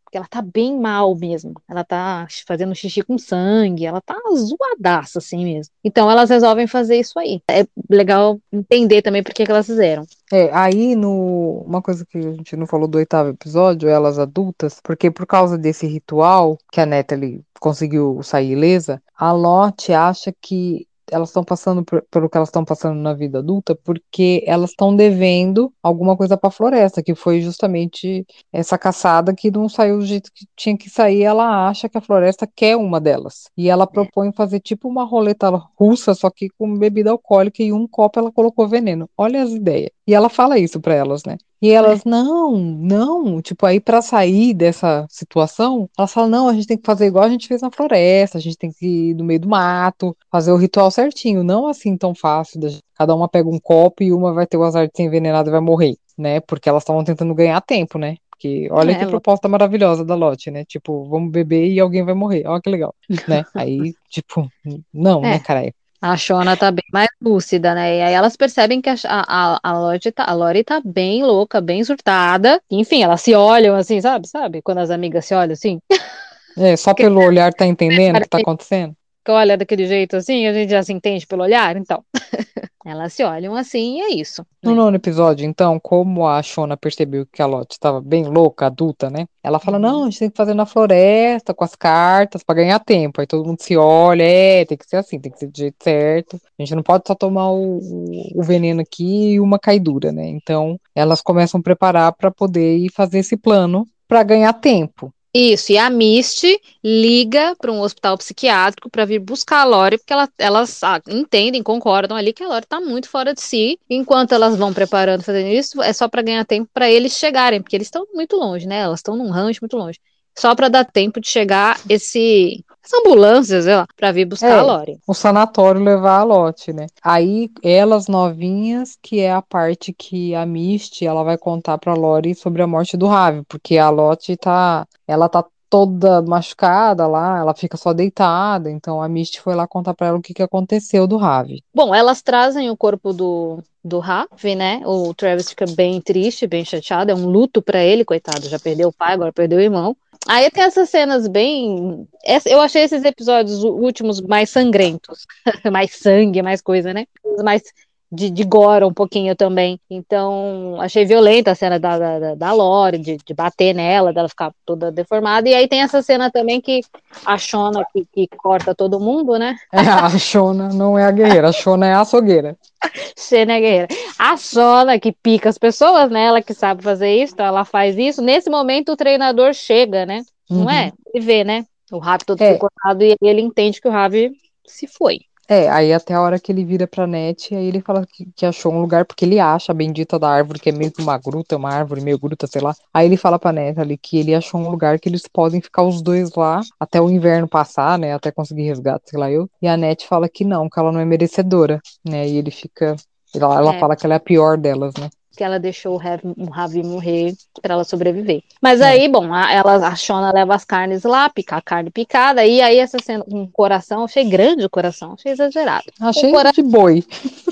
porque ela tá bem mal mesmo. Ela tá fazendo xixi com sangue, ela tá zoadaça assim mesmo. Então elas resolvem fazer isso aí. É legal entender também por que que elas fizeram. É, aí no, uma coisa que a gente não falou do oitavo episódio, elas adultas, porque por causa desse ritual que a Natalie conseguiu sair ilesa, a Lottie acha que elas estão passando por, pelo que elas estão passando na vida adulta, porque elas estão devendo alguma coisa para a floresta, que foi justamente essa caçada que não saiu do jeito que tinha que sair. Ela acha que a floresta quer uma delas. E ela propõe fazer tipo uma roleta russa, só que com bebida alcoólica e um copo ela colocou veneno. Olha as ideias. E ela fala isso para elas, né? E elas, não, não, tipo, aí para sair dessa situação, elas falam, não, a gente tem que fazer igual a gente fez na floresta, a gente tem que ir no meio do mato, fazer o ritual certinho, não assim tão fácil, da gente- cada uma pega um copo e uma vai ter o azar de ser envenenada e vai morrer, né? Porque elas estavam tentando ganhar tempo, né? Porque olha É, que lo- proposta maravilhosa da Lotte, né? Tipo, vamos beber e alguém vai morrer. Olha que legal, né? Aí, tipo, não, né, é. cara? A Shona tá bem mais lúcida, né? E aí elas percebem que a, a, a, Lori tá, a Lori tá bem louca, bem surtada. Enfim, elas se olham assim, sabe? Sabe? Quando as amigas se olham assim. É, só Que pelo olhar tá entendendo o que tá parece acontecendo? que olha daquele jeito assim, a gente já se entende pelo olhar, então. Elas se olham assim e é isso, No né? nono episódio, então, como a Shona percebeu que a Lottie estava bem louca, adulta, né? Ela fala: não, Uhum. a gente tem que fazer na floresta, com as cartas, para ganhar tempo. Aí todo mundo se olha, é, tem que ser assim, tem que ser do jeito certo. A gente não pode só tomar o, o- o veneno aqui e uma caidura, né? Então, elas começam a preparar para poder ir fazer esse plano para ganhar tempo. Isso, e a Misty liga para um hospital psiquiátrico para vir buscar a Lori, porque ela- elas ah, entendem, concordam ali que a Lori está muito fora de si. Enquanto elas vão preparando, fazendo isso, é só para ganhar tempo para eles chegarem, porque eles estão muito longe, né? Elas estão num rancho muito longe. Só para dar tempo de chegar esse, essa ambulância, sei lá, para vir buscar a É, Lori. o sanatório levar a Lotte, né? Aí elas novinhas, que é a parte que a Misty, ela vai contar pra Lori sobre a morte do Ravi, porque a Lotte tá, ela tá toda machucada lá, ela fica só deitada, então a Misty foi lá contar pra ela o que que aconteceu do Ravi. Bom, elas trazem o corpo do, do Ravi, né? O Travis fica bem triste, bem chateado. É um luto pra ele, coitado. Já perdeu o pai, agora perdeu o irmão. Aí tem essas cenas bem. essa- Eu achei esses episódios últimos mais sangrentos. Mais sangue, mais coisa, né? Mais de, de gore um pouquinho também. Então, achei violenta a cena da, da, da da Lori, de, de bater nela, dela ficar toda deformada. E aí tem essa cena também que a Shona que, que corta todo mundo, né? É, a Shona não é a guerreira, a Shona é a açougueira. Xena guerreira. A Sona, que pica as pessoas, né? Ela que sabe fazer isso, então ela faz isso. Nesse momento, o treinador chega, né? Não Uhum. é? Ele vê, né? O Ravi todo É, picotado e ele entende que o Ravi se foi. É, aí até a hora que ele vira pra net, aí ele fala que, que achou um lugar, porque ele acha a bendita da árvore, que é meio que uma gruta, uma árvore meio gruta, sei lá. Aí ele fala pra net ali que ele achou um lugar que eles podem ficar os dois lá até o inverno passar, né? Até conseguir resgate, sei lá eu. E a net fala que não, que ela não é merecedora, né? E ele fica. Ela, ela É, fala que ela é a pior delas, né? que ela deixou o Ravi, o Ravi morrer para ela sobreviver. Mas É. aí, bom, a, ela, a Shona leva as carnes lá, pica a carne picada, e aí essa cena, um coração, achei grande o coração, achei exagerado. Um Achei de boi.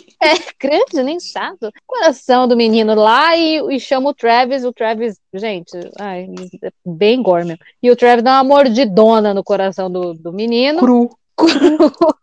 grande, nem chato. Coração do menino lá e, e chama o Travis. O Travis, gente, ai, é bem gore mesmo. E o Travis dá uma mordidona no coração do, do menino. Cru. Cru.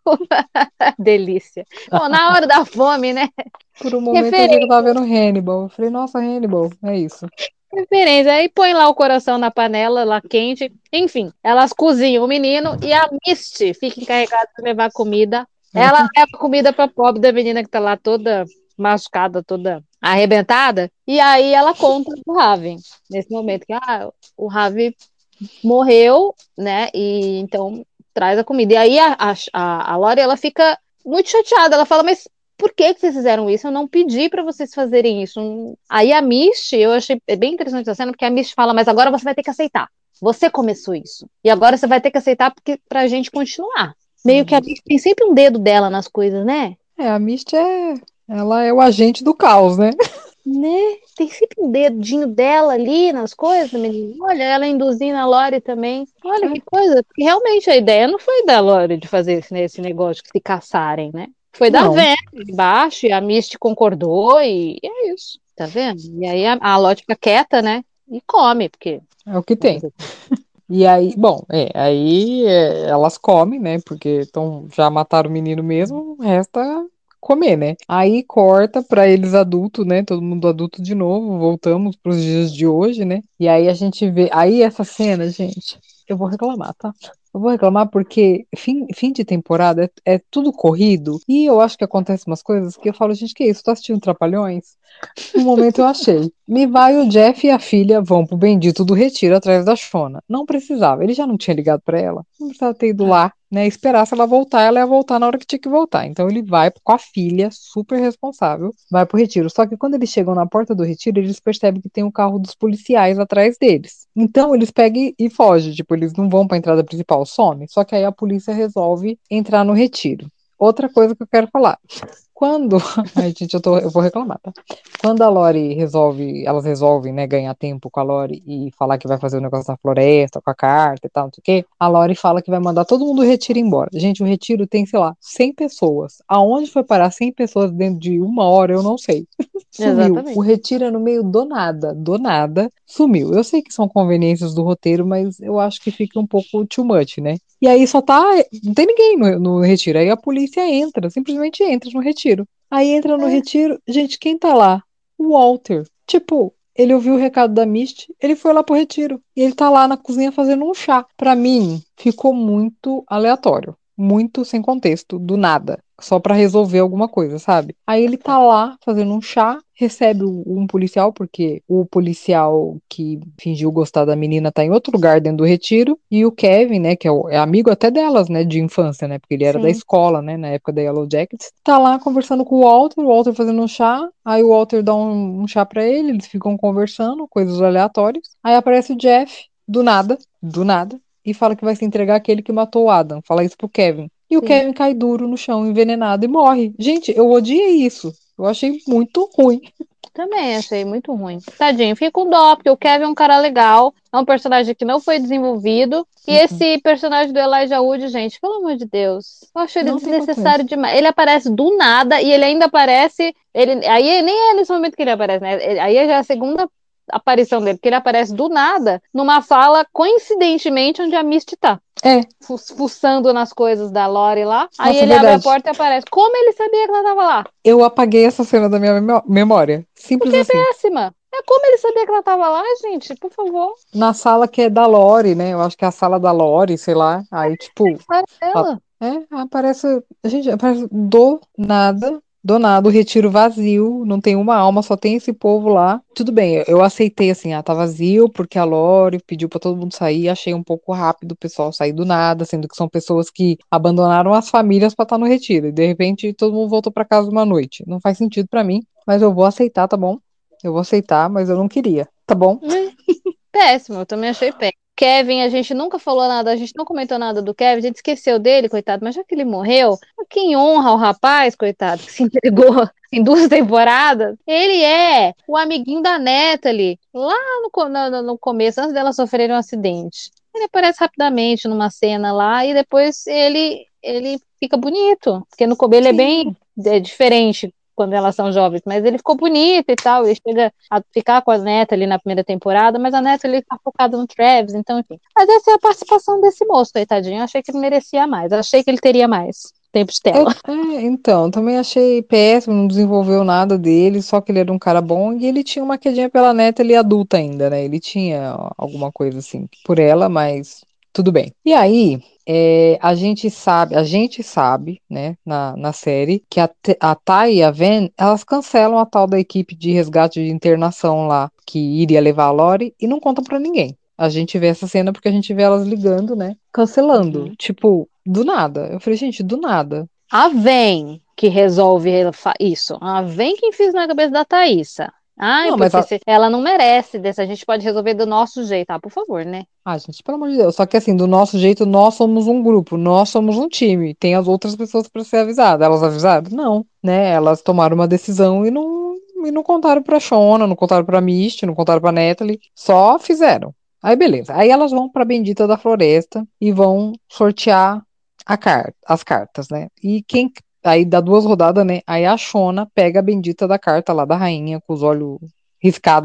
Delícia. Bom, na hora da fome, né? Por um momento eu achei que eu Referência, tava vendo Hannibal. Eu falei, nossa, Hannibal, é isso. referência. Aí põe lá o coração na panela, lá quente. Enfim, elas cozinham o menino e a Misty fica encarregada de levar comida. Ela leva comida pra pobre da menina que tá lá toda machucada, toda arrebentada. E aí ela conta pro Raven, nesse momento, que ah, o Raven morreu, né? E então traz a comida. E aí a, a, a Lori, ela fica muito chateada. Ela fala, mas por que que vocês fizeram isso? Eu não pedi para vocês fazerem isso. Aí a Misty, eu achei bem interessante a cena, porque a Misty fala, mas agora você vai ter que aceitar. Você começou isso. E agora você vai ter que aceitar porque, pra gente continuar. Meio que a Uhum. Misty tem sempre um dedo dela nas coisas, né? É, a Misty é. Ela é o agente do caos, né? Né? Tem sempre um dedinho dela ali nas coisas, menina. Olha, ela induzindo a Lori também. Olha que coisa. Porque realmente a ideia não foi da Lori de fazer esse, esse negócio de se caçarem, né? Foi da Não. Ven de baixo, e a Misty concordou, e é isso. Tá vendo? E aí a, a Lori fica quieta, né? e come, porque É o que vai tem. fazer o quê? E aí, bom, é, aí é, elas comem, né? Porque tão, já mataram o menino mesmo, resta comer, né? Aí corta pra eles adultos, né? Todo mundo adulto de novo, voltamos pros dias de hoje, né? E aí a gente vê. Aí essa cena, gente, eu vou reclamar, tá? Eu vou reclamar porque fim, fim de temporada é, é tudo corrido e eu acho que acontecem umas coisas que eu falo, gente, que isso? Tô assistindo Trapalhões? No momento eu achei. Me vai o Jeff e a filha vão pro bendito do retiro atrás da Shona. Não precisava, ele já não tinha ligado pra ela. Não precisava ter ido Ah, lá, né? Esperar se ela voltar, ela ia voltar na hora que tinha que voltar. Então ele vai com a filha, super responsável, vai pro retiro. Só que quando eles chegam na porta do retiro, eles percebem que tem um carro dos policiais atrás deles. Então eles pegam e e fogem, tipo, eles não vão pra entrada principal, some. Só que aí a polícia resolve entrar no retiro. Outra coisa que eu quero falar. Quando. Ai, gente, eu, tô, eu vou reclamar, tá? Quando a Lori resolve, elas resolvem, né, ganhar tempo com a Lori e falar que vai fazer o negócio na floresta, com a carta e tal, não sei o quê, a Lori fala que vai mandar todo mundo do retiro embora. Gente, o retiro tem, sei lá, cem pessoas. Aonde foi parar cem pessoas dentro de uma hora, eu não sei. Sumiu. O exatamente. retiro é no meio do nada, do nada, sumiu. Eu sei que são conveniências do roteiro, mas eu acho que fica um pouco too much, né? E aí só tá. Não tem ninguém no, no retiro. Aí a polícia entra, simplesmente entra no retiro. Aí entra no É, retiro. Gente, quem tá lá? O Walter. Tipo, ele ouviu o recado da Misty, ele foi lá pro retiro. E ele tá lá na cozinha fazendo um chá. Pra mim, ficou muito aleatório. Muito sem contexto, do nada. Só pra resolver alguma coisa, sabe? Aí ele tá lá fazendo um chá, recebe o- um policial, porque o policial que fingiu gostar da menina tá em outro lugar dentro do retiro. E o Kevin, né, que é, o- é amigo até delas, né, de infância, né? Porque ele era da sim, escola, né, na época da Yellow Jackets. Tá lá conversando com o Walter, o Walter fazendo um chá. Aí o Walter dá um, um chá pra ele, eles ficam conversando, coisas aleatórias. Aí aparece o Jeff, do nada, do nada, e fala que vai se entregar aquele que matou o Adam. Fala isso pro Kevin. E o sim. Kevin cai duro no chão, envenenado, e morre. Gente, eu odiei isso. Eu achei muito ruim. Também achei muito ruim. Tadinho, fico com dó, porque o Kevin é um cara legal, é um personagem que não foi desenvolvido. E Uh-uh. esse personagem do Elijah Wood, gente, pelo amor de Deus, eu acho ele Não tem desnecessário importância. demais. Ele aparece do nada e ele ainda aparece. Ele, aí nem é nesse momento que ele aparece, né? Ele- Aí já é a segunda aparição dele, porque ele aparece do nada numa sala, coincidentemente, onde a Misty tá. É, fu- Fuçando nas coisas da Lori lá. Aí nossa, ele abre a verdade. porta e aparece. Como ele sabia que ela tava lá? Eu apaguei essa cena da minha memó- memória. Simples Porque é assim. péssima. É como ele sabia que ela tava lá, gente? Por favor. Na sala que é da Lori, né? Eu acho que é a sala da Lori, sei lá. Aí, tipo, Para a- ela. é, aparece. Gente, aparece do nada. Do nada, o retiro vazio, não tem uma alma, só tem esse povo lá. Tudo bem, eu aceitei assim, ah, tá vazio, porque a Lori pediu pra todo mundo sair, achei um pouco rápido o pessoal sair do nada, sendo que são pessoas que abandonaram as famílias pra estar no retiro, e de repente todo mundo voltou pra casa uma noite. Não faz sentido pra mim, mas eu vou aceitar, tá bom? Eu vou aceitar, mas eu não queria, tá bom? Hum, Péssimo, eu também achei péssimo. Kevin, a gente nunca falou nada, a gente não comentou nada do Kevin, a gente esqueceu dele, coitado, mas já que ele morreu, quem honra o rapaz, coitado, que se entregou em duas temporadas, ele é o amiguinho da Natalie, lá no, co- no, no começo, antes dela sofrer um acidente. Ele aparece rapidamente numa cena lá e depois ele, ele fica bonito, porque no começo ele é bem Sim. é, diferente quando elas são jovens, mas ele ficou bonito e tal, ele chega a ficar com a Neta ali na primeira temporada, mas a Neta ali tá focada no Travis, então enfim. Mas essa é a participação desse moço, coitadinho, eu achei que ele merecia mais, eu achei que ele teria mais tempo de Eu, tela. é, então, também achei péssimo, não desenvolveu nada dele, só que ele era um cara bom e ele tinha uma quedinha pela neta, ele adulta ainda, né? Ele tinha alguma coisa assim por ela, mas tudo bem. E aí, é, a gente sabe, a gente sabe, né, na, na série, que a, T- a Thay e a Ven, elas cancelam a tal da equipe de resgate de internação lá, que iria levar a Lori, e não contam pra ninguém. A gente vê essa cena porque a gente vê elas ligando, né? Cancelando. Uhum. Tipo, do nada. Eu falei, gente, do nada. A Ven que resolve ela fa- isso, a Ven que fez na cabeça da Thaísa. Ai, Não, mas porque a, se- ela não merece dessa, a gente pode resolver do nosso jeito, ah, por favor, né? ah, gente, pelo amor de Deus. Só que assim, do nosso jeito, nós somos um grupo, nós somos um time. Tem as outras pessoas para ser avisadas. Elas avisaram? Não, né? Elas tomaram uma decisão e não, e não contaram pra Shona, não contaram pra Misty, não contaram pra Natalie. Só fizeram. Aí beleza. Aí elas vão pra Bendita da Floresta e vão sortear a car as cartas, né? E quem. Aí dá duas rodadas, né? Aí a Shona pega a bendita da carta lá da rainha, com os olhos riscados lá.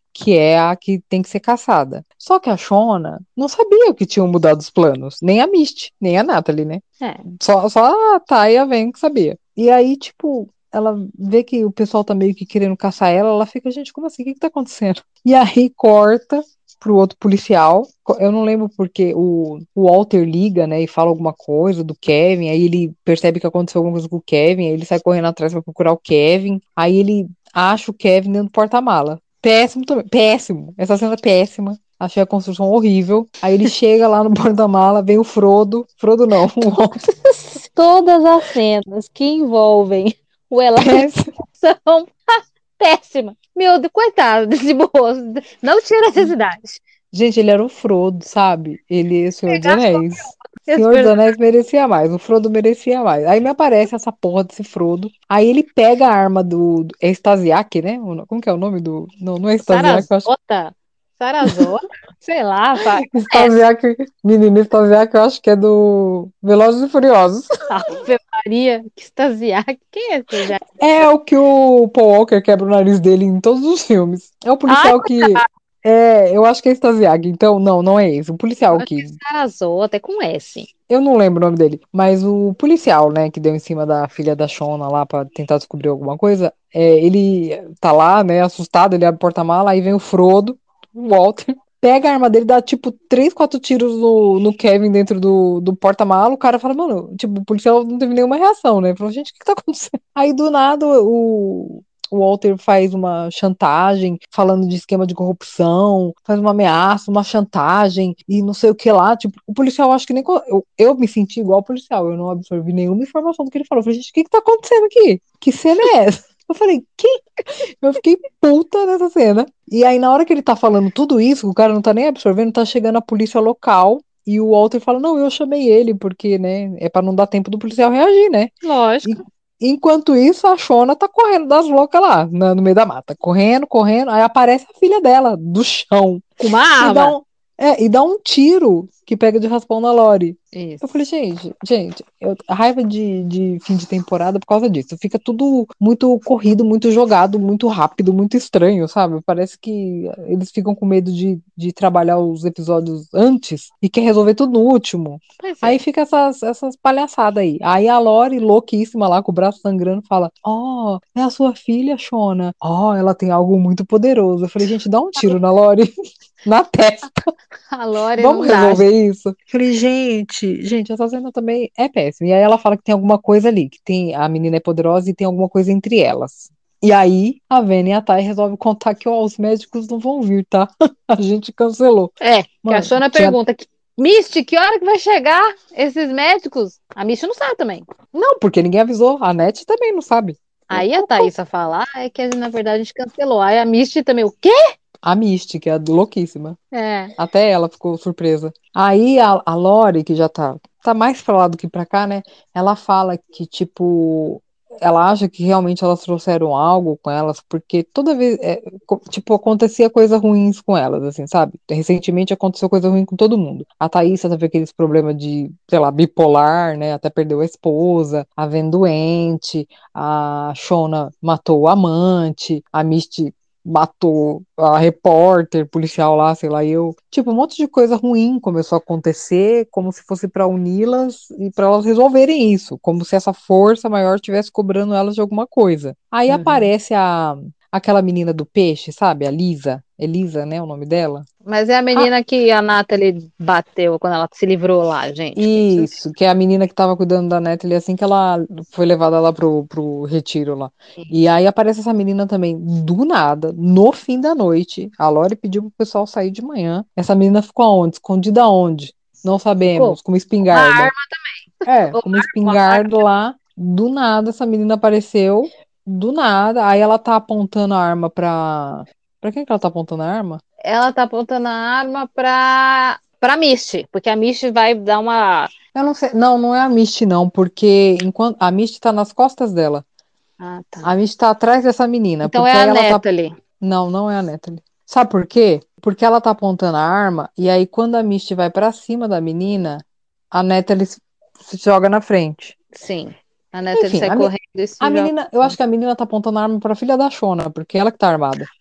que é a que tem que ser caçada. Só que a Shona não sabia que tinham mudado os planos, nem a Misty, nem a Natalie, né? É, Só, só a Taya vem que sabia. E aí, tipo, ela vê que o pessoal tá meio que querendo caçar ela, ela fica, gente, como assim? O que que tá acontecendo? E aí corta pro outro policial. Co- Eu não lembro porque o, o Walter liga, né, e fala alguma coisa do Kevin, aí ele percebe que aconteceu alguma coisa com o Kevin, aí ele sai correndo atrás pra procurar o Kevin, aí ele acha o Kevin dentro do porta-mala. Péssimo também, péssimo. Essa cena é péssima. Achei a construção horrível. Aí ele chega lá no porta-mala, vem o Frodo. Frodo não, o Walter. todas as cenas que envolvem o Elijah Péssimo. são péssimas. Meu Deus, coitado desse moço. Não tinha necessidade. Gente, ele era o Frodo, sabe? Ele, o Senhor dos Gastou Anéis. esse Senhor dos personagem. Anéis merecia mais, o Frodo merecia mais. Aí me aparece essa porra desse Frodo. Aí ele pega a arma do. do- É Stasiak, né? O no- Como que é o nome do. Não, não é Stasiak, eu acho. Sarazota. Sarazota. Sei lá, vai. Parece. Stasiak, menino Stasiak, eu acho que é do Velozes e Furiosos. Ave Maria, que extasiar. Quem é esse já? É o que o Paul Walker quebra o nariz dele em todos os filmes. É o Ai, policial que. É, eu acho que é Stasiak, então não, não é esse. O eu policial acho que que é Sarazota, é com S. eu não lembro o nome dele, mas o policial, né, que deu em cima da filha da Shona lá pra tentar descobrir alguma coisa, é, ele tá lá, né, assustado, ele abre o porta-mala, aí vem o Frodo, o Walter, pega a arma dele, dá tipo três, quatro tiros no, no Kevin dentro do, do porta-mala, o cara fala, mano, tipo, o policial não teve nenhuma reação, né, falou, gente, o que que tá acontecendo? Aí do nada o, o Walter faz uma chantagem, falando de esquema de corrupção, faz uma ameaça, uma chantagem e não sei o que lá. Tipo, o policial, acho que nem. co- Eu, eu me senti igual ao policial, eu não absorvi nenhuma informação do que ele falou. Eu falei, gente, o que que tá acontecendo aqui? Que cena é essa? Eu falei, que? Eu fiquei puta nessa cena. E aí, na hora que ele tá falando tudo isso, o cara não tá nem absorvendo, tá chegando a polícia local. E o Walter fala: Não, eu chamei ele, porque, né, é pra não dar tempo do policial reagir, né? E, Lógico. enquanto isso, a Shona tá correndo das loucas lá, na- no meio da mata. Correndo, correndo. Aí aparece a filha dela, do chão. Com uma E dá arma. um, é, e dá um tiro que pega de raspão na Lori. Eu falei, Isso. gente, gente, eu, a raiva de, de fim de temporada por causa disso. Fica tudo muito corrido, muito jogado, muito rápido, muito estranho, sabe? Parece que eles ficam com medo de, de trabalhar os episódios antes e quer resolver tudo no último. Pois Aí é. fica essas, essas palhaçadas aí. Aí a Lori, louquíssima lá, com o braço sangrando, fala: Ó, é a sua filha, Shona. Ó, ela tem algo muito poderoso. Eu falei, gente, dá um tiro na Lori, na testa. A Lore Vamos não dá. resolver isso? Falei, gente, gente, essa cena também é péssima. E aí ela fala que tem alguma coisa ali, que tem a menina é poderosa e tem alguma coisa entre elas. E aí a Vênia e a Thay resolvem contar que ó, os médicos não vão vir, tá? A gente cancelou. É, que a Mano, Shona tinha. pergunta: que- Misty, que hora que vai chegar esses médicos? A Misty não sabe também. Não, porque ninguém avisou. A Net também não sabe. Eu- Aí a co- co- Thaísa fala: ah, é que na verdade a gente cancelou. Aí a Misty também, o quê? A Misty, que é louquíssima. É. Até ela ficou surpresa. Aí a, a Lori, que já tá, tá mais pra lá do que pra cá, né? Ela fala que, tipo, ela acha que realmente elas trouxeram algo com elas, porque toda vez, é, co- tipo, acontecia coisas ruins com elas, assim, sabe? Recentemente aconteceu coisa ruim com todo mundo. A Thaísa teve aqueles problemas de, sei lá, bipolar, né? Até perdeu a esposa, a Ven doente, a Shona matou o amante, a Misty matou a repórter, policial lá, sei lá, eu. Tipo, um monte de coisa ruim começou a acontecer, como se fosse para uni-las e para elas resolverem isso, como se essa força maior estivesse cobrando elas de alguma coisa. Aí Uhum. aparece a aquela menina do peixe, sabe? A Lisa, Elisa, né, o nome dela? Mas é a Ah, menina que a Nathalie bateu quando ela se livrou lá, gente. Quem isso? isso, que é a menina que tava cuidando da Natalie assim que ela foi levada lá pro, pro retiro lá. E aí aparece essa menina também, do nada, no fim da noite. A Lori pediu pro pessoal sair de manhã. Essa menina ficou aonde? Escondida aonde? Não Ficou sabemos, com uma uma espingarda. arma, É, ou com uma uma espingarda faca. lá. Do nada, essa menina apareceu. Do nada. Aí ela tá apontando a arma pra. Pra quem que ela tá apontando a arma? Ela tá apontando a arma pra, pra Misty, porque a Misty vai dar uma. Eu não sei. Não, não é a Misty, não, porque enquanto a Misty tá nas costas dela. Ah, tá. A Misty tá atrás dessa menina, Então porque é a aí ela tá. Natalie. Não, não é a Natalie. Sabe por quê? Porque ela tá apontando a arma, e aí quando a Misty vai pra cima da menina, a Natalie se se joga na frente. Sim. A Natalie Enfim, sai a, me- correndo e a se joga. menina, eu acho que a menina tá apontando a arma pra filha da Shona, porque ela que tá armada.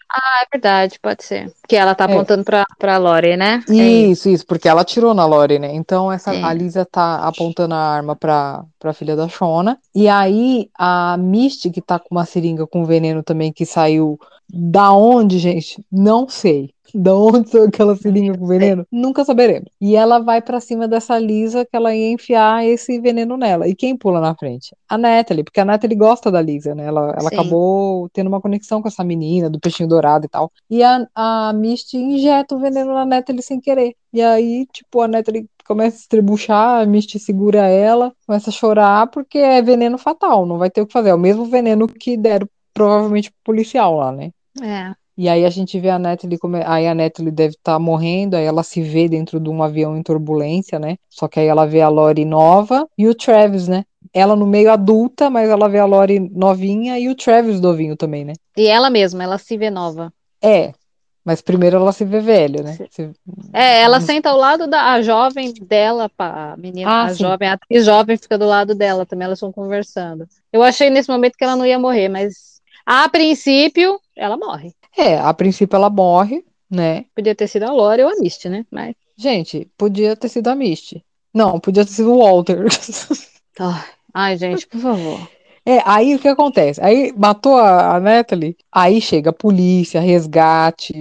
Ah, é verdade, pode ser. Que ela tá É, apontando pra, pra Lori, né? É isso. isso, isso, porque ela atirou na Lori, né? Então essa a É, Lisa tá apontando a arma pra, pra filha da Shona. E aí a Misty, que tá com uma seringa com veneno também, que saiu da onde, gente? Não sei. Da onde saiu aquela também seringa não com sei. veneno? Nunca saberemos. E ela vai pra cima dessa Lisa que ela ia enfiar esse veneno nela. E quem pula na frente? A Natalie, porque a Natalie gosta da Lisa, né? Ela, ela Sim. acabou tendo uma conexão com essa menina, do peixinho dourado e tal. E a, a Misty injeta o veneno na Natalie sem querer. E aí, tipo, a Natalie começa a se estrebuchar, a Misty segura ela, começa a chorar, porque é veneno fatal, não vai ter o que fazer. É o mesmo veneno que deram provavelmente pro policial lá, né? É. E aí a gente vê a Natalie, come... aí a Natalie deve estar morrendo, aí ela se vê dentro de um avião em turbulência, né? Só que aí ela vê a Lori nova e o Travis, né? Ela no meio adulta, mas ela vê a Lori novinha e o Travis novinho também, né? E ela mesma, ela se vê nova. É, mas primeiro ela se vê velha, né? Se- Se- É, ela senta ao lado da a jovem dela, pá, a menina, Ah, a sim. jovem, a atriz jovem fica do lado dela também, elas estão conversando. Eu achei nesse momento que ela não ia morrer, mas a princípio ela morre. É, a princípio ela morre, né? Podia ter sido a Lore ou a Misty, né? Mas, Gente, podia ter sido a Misty. Não, podia ter sido o Walter. ai, ai, gente, por favor. É, aí o que acontece? Aí matou a, a Natalie, aí chega a polícia, resgate,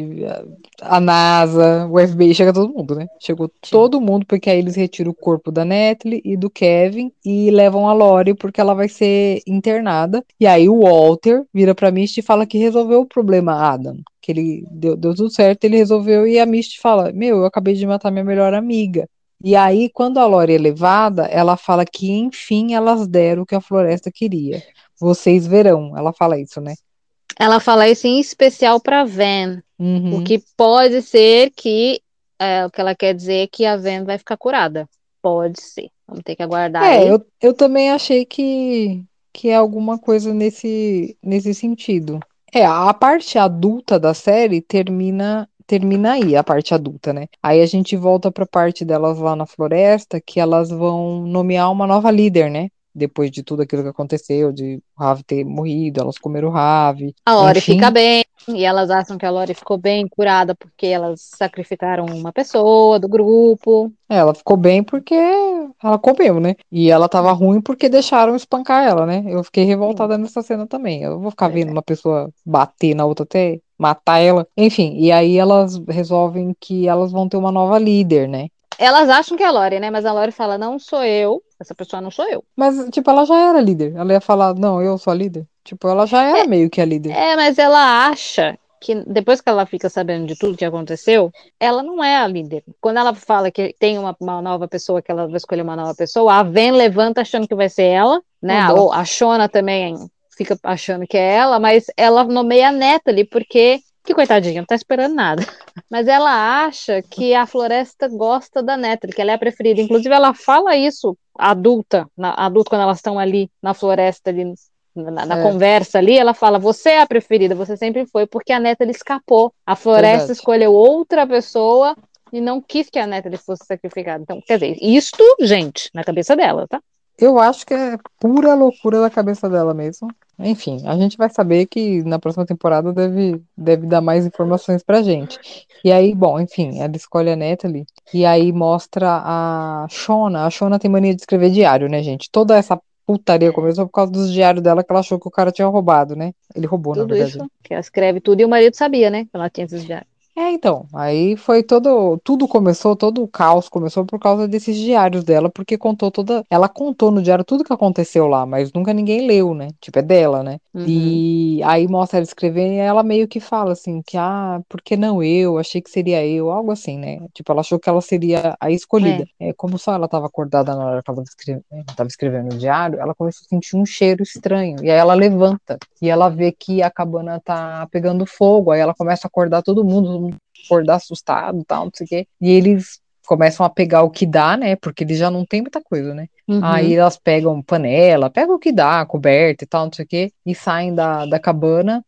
a, a NASA, o F B I, chega todo mundo, né? Chegou Sim. todo mundo, porque aí eles retiram o corpo da Natalie e do Kevin e levam a Lori porque ela vai ser internada. E aí o Walter vira pra Misty e fala que resolveu o problema, Adam. Que ele deu, deu tudo certo, ele resolveu, e a Misty fala: Meu, eu acabei de matar minha melhor amiga. E aí, quando a Lori é levada, ela fala que, enfim, elas deram o que a floresta queria. Vocês verão. Ela fala isso, né? Ela fala isso em especial para Van, o Uhum. que pode ser que é, o que ela quer dizer é que a Van vai ficar curada. Pode ser. Vamos ter que aguardar É, aí. eu, eu também achei que, que é alguma coisa nesse, nesse sentido. É, a parte adulta da série termina termina aí, a parte adulta, né? Aí a gente volta pra parte delas lá na floresta, que elas vão nomear uma nova líder, né? Depois de tudo aquilo que aconteceu, de o Ravi ter morrido, elas comeram o Ravi, A Lori fica enfim. bem, e elas acham que a Lori ficou bem curada porque elas sacrificaram uma pessoa do grupo. É, ela ficou bem porque ela comeu, né? E ela tava ruim porque deixaram espancar ela, né? Eu fiquei Sim, revoltada nessa cena também. Eu vou ficar vendo verdade. uma pessoa bater na outra até matar ela. Enfim, e aí elas resolvem que elas vão ter uma nova líder, né? Elas acham que é a Lori, né? Mas a Lori fala: não sou eu, essa pessoa não sou eu. Mas, tipo, ela já era líder. Ela ia falar, não, eu sou a líder. Tipo, ela já era meio que a líder. É, mas ela acha que depois que ela fica sabendo de tudo que aconteceu, ela não é a líder. Quando ela fala que tem uma, uma nova pessoa, que ela vai escolher uma nova pessoa, a Ven levanta achando que vai ser ela, Ô, né? dó. Ou a Shona também fica achando que é ela, mas ela nomeia a Natalie porque, que coitadinha, não tá esperando nada. Mas ela acha que a Floresta gosta da Natalie, que ela é a preferida. Inclusive, ela fala isso adulta, na, adulta quando elas estão ali na floresta, ali na, na É, conversa ali, ela fala: Você é a preferida, você sempre foi, porque a Natalie escapou. A Floresta verdade. escolheu outra pessoa e não quis que a Natalie fosse sacrificada. Então, quer dizer, isto, gente, na cabeça dela, tá? Eu acho que é pura loucura da cabeça dela mesmo. Enfim, a gente vai saber que na próxima temporada deve, deve dar mais informações pra gente. E aí, bom, enfim, ela escolhe a Natalie e aí mostra a Shona. A Shona tem mania de escrever diário, né, gente? Toda essa putaria começou por causa dos diários dela que ela achou que o cara tinha roubado, né? Ele roubou, na Tudo verdade. isso, que ela escreve tudo, e o marido sabia, né? Que ela tinha esses diários. É, então, aí foi todo, tudo começou, todo o caos começou por causa desses diários dela, porque contou toda, ela contou no diário tudo que aconteceu lá, mas nunca ninguém leu, né? Tipo, é dela, né? Uhum. E aí mostra ela escrevendo e ela meio que fala assim, que, ah, por que não eu? Achei que seria eu, algo assim, né? Tipo, ela achou que ela seria a escolhida. É. É, como só ela estava acordada na hora que ela estava escrevendo o diário, ela começou a sentir um cheiro estranho, e aí ela levanta, e ela vê que a cabana tá pegando fogo, aí ela começa a acordar todo mundo, todo mundo acordar assustado, tal, não sei o quê. E eles começam a pegar o que dá, né? Porque eles já não tem muita coisa, né? Aí Uhum. elas pegam panela, pegam o que dá, coberta e tal, não sei o quê, e saem da, da cabana.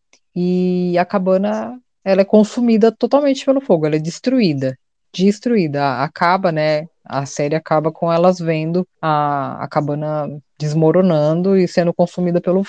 E a cabana, ela é consumida totalmente pelo fogo, ela é destruída. Destruída. Acaba, né? A série acaba com elas vendo a, a cabana desmoronando e sendo consumida pelo fogo.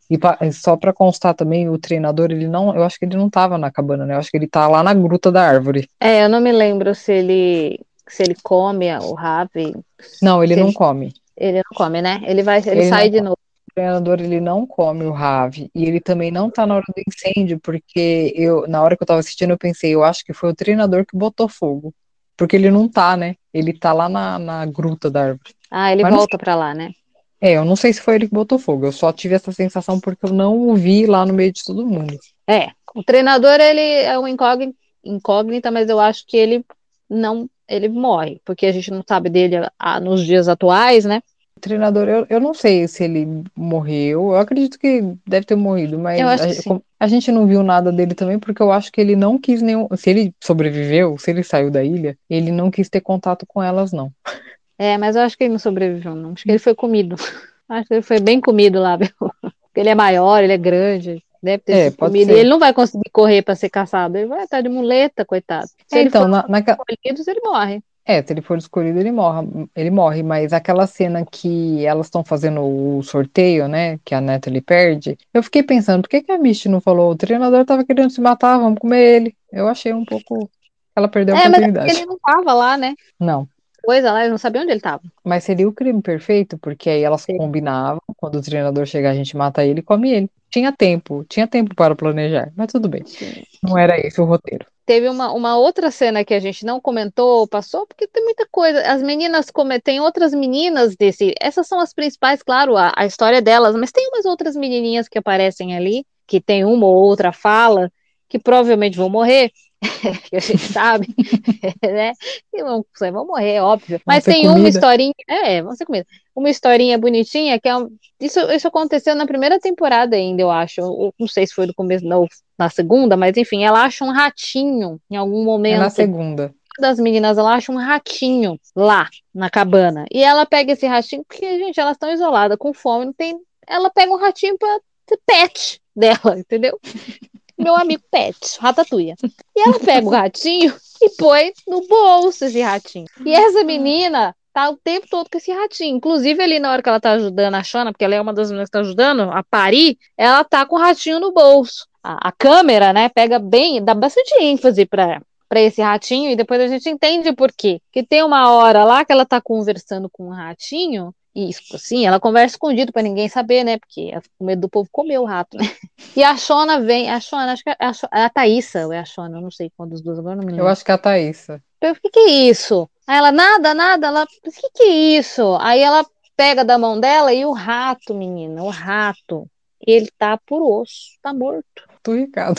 E pa- e só pra constar também, o treinador, ele não, eu acho que ele não tava na cabana, né? Eu acho que ele tá lá na gruta da árvore. É, eu não me lembro se ele se ele come o Ravi, Não, ele se não ele, come. ele não come, né? Ele vai, ele Ele sai não de come. novo. O treinador, ele não come o Ravi. E ele também não tá na hora do incêndio, porque eu, na hora que eu tava assistindo, eu pensei, eu acho que foi o treinador que botou fogo. Porque ele não tá, né? Ele tá lá na, na gruta da árvore. Ah, ele Mas não sei. volta pra lá, né? É, eu não sei se foi ele que botou fogo. Eu só tive essa sensação porque eu não o vi lá no meio de todo mundo. É, o treinador ele é um incógnito, incógnita, mas eu acho que ele não, ele morre, porque a gente não sabe dele ah, nos dias atuais, né? O treinador, eu, eu não sei se ele morreu. Eu acredito que deve ter morrido, Eu mas acho que a, sim. com- a gente não viu nada dele também porque eu acho que ele não quis nenhum. Se ele sobreviveu, se ele saiu da ilha, ele não quis ter contato com elas, não. É, mas eu acho que ele não sobreviveu, não. Acho que ele foi comido. Acho que ele foi bem comido lá, viu? Porque ele é maior, ele é grande, deve ter É, sido pode comido. E ele ser. não vai conseguir correr para ser caçado. Ele vai estar de muleta, coitado. Se É, ele for então, na, naquela. escolhido, ele morre. É, se ele for escolhido, ele morre, ele morre, mas aquela cena que elas estão fazendo o sorteio, né, que a Natalie perde, eu fiquei pensando, por que que a Misty não falou? O treinador tava querendo se matar, vamos comer ele. Eu achei um pouco. Ela perdeu a É, mas é porque ele oportunidade. não tava lá, né? Não, Coisa lá, ele não sabia onde ele tava. mas seria o crime perfeito, porque aí elas combinavam, quando o treinador chegar, a gente mata ele e come ele. Tinha tempo, tinha tempo para planejar, mas tudo bem. Sim. Não era esse o roteiro. Teve uma, uma outra cena que a gente não comentou, passou, porque tem muita coisa. As meninas come... tem outras meninas desse. Essas são as principais, claro, a, a história delas, mas tem umas outras menininhas que aparecem ali, que tem uma ou outra fala, que provavelmente vão morrer, que a gente sabe, né? E vão, vão morrer, óbvio. Vão Mas ser tem uma comida. historinha, é, vão ser comida. Uma historinha bonitinha que é um, isso, isso aconteceu na primeira temporada ainda, eu acho. Eu não sei se foi no começo, não, na segunda, mas enfim, ela acha um ratinho em algum É na momento. segunda. Uma das meninas, ela acha um ratinho lá na cabana. E ela pega esse ratinho, porque, gente, elas estão isoladas, com fome, não tem. Ela pega um ratinho pra ser pet dela, entendeu? Meu amigo pet, Ratatouille. E ela pega o ratinho e põe no bolso esse ratinho. E essa menina tá o tempo todo com esse ratinho. Inclusive, ali na hora que ela tá ajudando a Shona, porque ela é uma das meninas que tá ajudando a parir, ela tá com o ratinho no bolso. A, a câmera, né, pega bem, dá bastante ênfase pra, pra esse ratinho e depois a gente entende por quê. Que tem uma hora lá que ela tá conversando com o ratinho. E isso, assim, ela conversa escondido pra ninguém saber, né? Porque ela fica com medo do povo comer o rato, né? E a Shona vem, a Shona, acho que é a, Sho- é a Thaísa ou é a Shona, eu não sei qual dos dois, agora não me Eu lembro. acho que é a Thaísa. Eu, o que que é isso? Aí ela, nada, nada, ela, o que que é isso? Aí ela pega da mão dela e o rato, menina, o rato, ele tá por osso, tá morto. Do Ricardo.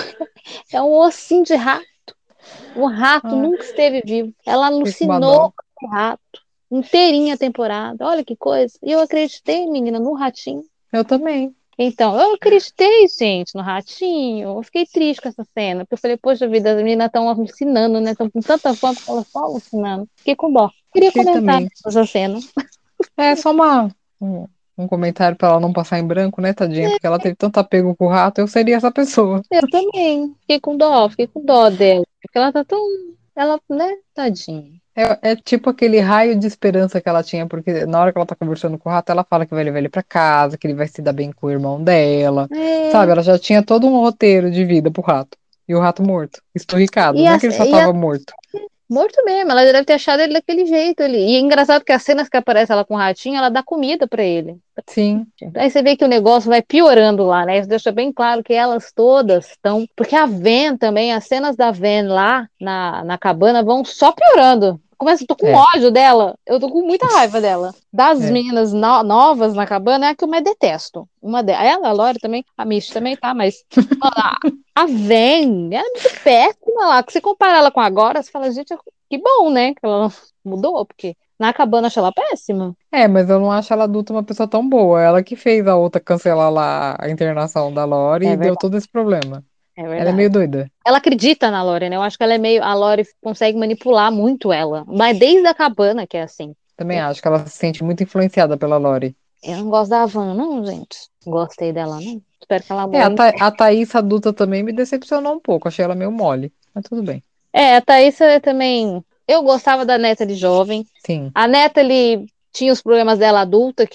É um ossinho de rato. O rato Ah, nunca esteve vivo. Ela fiquei com uma alucinou dó. com o rato. Inteirinha a temporada. Olha que coisa. E eu acreditei, menina, no ratinho. Eu também. Então, eu acreditei, gente, no ratinho. Eu fiquei triste com essa cena, porque eu falei, poxa vida, as meninas estão alucinando, né? Estão com tanta fome que elas estão alucinando. Fiquei com dó. Queria Fiquei comentar também. essa cena. É só uma, um, um comentário pra ela não passar em branco, né, tadinha? Porque ela teve tanto apego com o rato, eu seria essa pessoa. Eu também. Fiquei com dó, fiquei com dó dela. Porque ela tá tão. Ela, né? Tadinha. É, é tipo aquele raio de esperança que ela tinha, porque na hora que ela tá conversando com o rato, ela fala que vai levar ele pra casa, que ele vai se dar bem com o irmão dela. Sabe? É. Ela já tinha todo um roteiro de vida pro rato. E o rato morto, esturricado, E não a, é que ele só e a tava morto. Morto mesmo, ela já deve ter achado ele daquele jeito ali. E é engraçado que as cenas que aparece ela com o ratinho, ela dá comida pra ele. Sim, Aí você vê que o negócio vai piorando lá, né? Isso deixa bem claro que elas todas estão. Porque a Ven também, as cenas da Ven lá na, na cabana vão só piorando. Começa, eu tô com é, ódio dela, eu tô com muita raiva dela. Das é. meninas no- novas na cabana, é a que eu mais detesto. Uma delas, ela, a Lori também, a Misty também tá, mas mano, a, a Ven, ela é muito péssima lá. Que você compara ela com agora, você fala, gente, que bom, né? Que ela mudou, porque na cabana eu acho ela péssima. É, mas eu não acho ela adulta uma pessoa tão boa. Ela que fez a outra cancelar lá a internação da Lori É e deu verdade, todo esse problema. é Ela é verdade. meio doida. Ela acredita na Lori, né? Eu acho que ela é meio. A Lori consegue manipular muito ela. Mas desde a cabana que é assim. Também Eu, acho que ela se sente muito influenciada pela Lori. eu não gosto da Van, não, gente. Gostei dela, não. Espero que ela É, a, morra. Tha a Thaís adulta também me decepcionou um pouco. Achei ela meio mole. Mas tudo bem. É, a Thaísa também. Eu gostava da Natalie jovem. Sim. A Natalie tinha os problemas dela adulta, que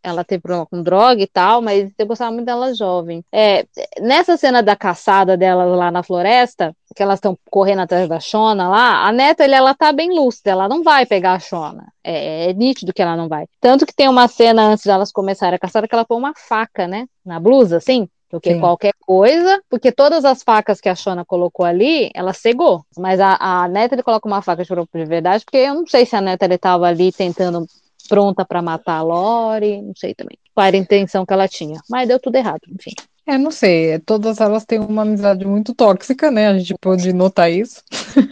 ela teve problema com droga e tal, mas eu gostava muito dela jovem. É, nessa cena da caçada delas lá na floresta, que elas estão correndo atrás da Shona lá, a Natalie, ela tá bem lúcida, ela não vai pegar a Shona. É, é nítido que ela não vai. Tanto que tem uma cena antes delas começarem a caçada que ela põe uma faca, né, na blusa, assim, porque Sim. qualquer coisa, porque todas as facas que a Shona colocou ali, ela cegou. Mas a, a Natalie coloca uma faca de propósito de verdade, porque eu não sei se a Natalie tava ali tentando pronta pra matar a Lori, não sei também qual era a intenção que ela tinha, mas deu tudo errado, enfim. É, não sei, é, todas elas têm uma amizade muito tóxica, né? A gente pode notar isso.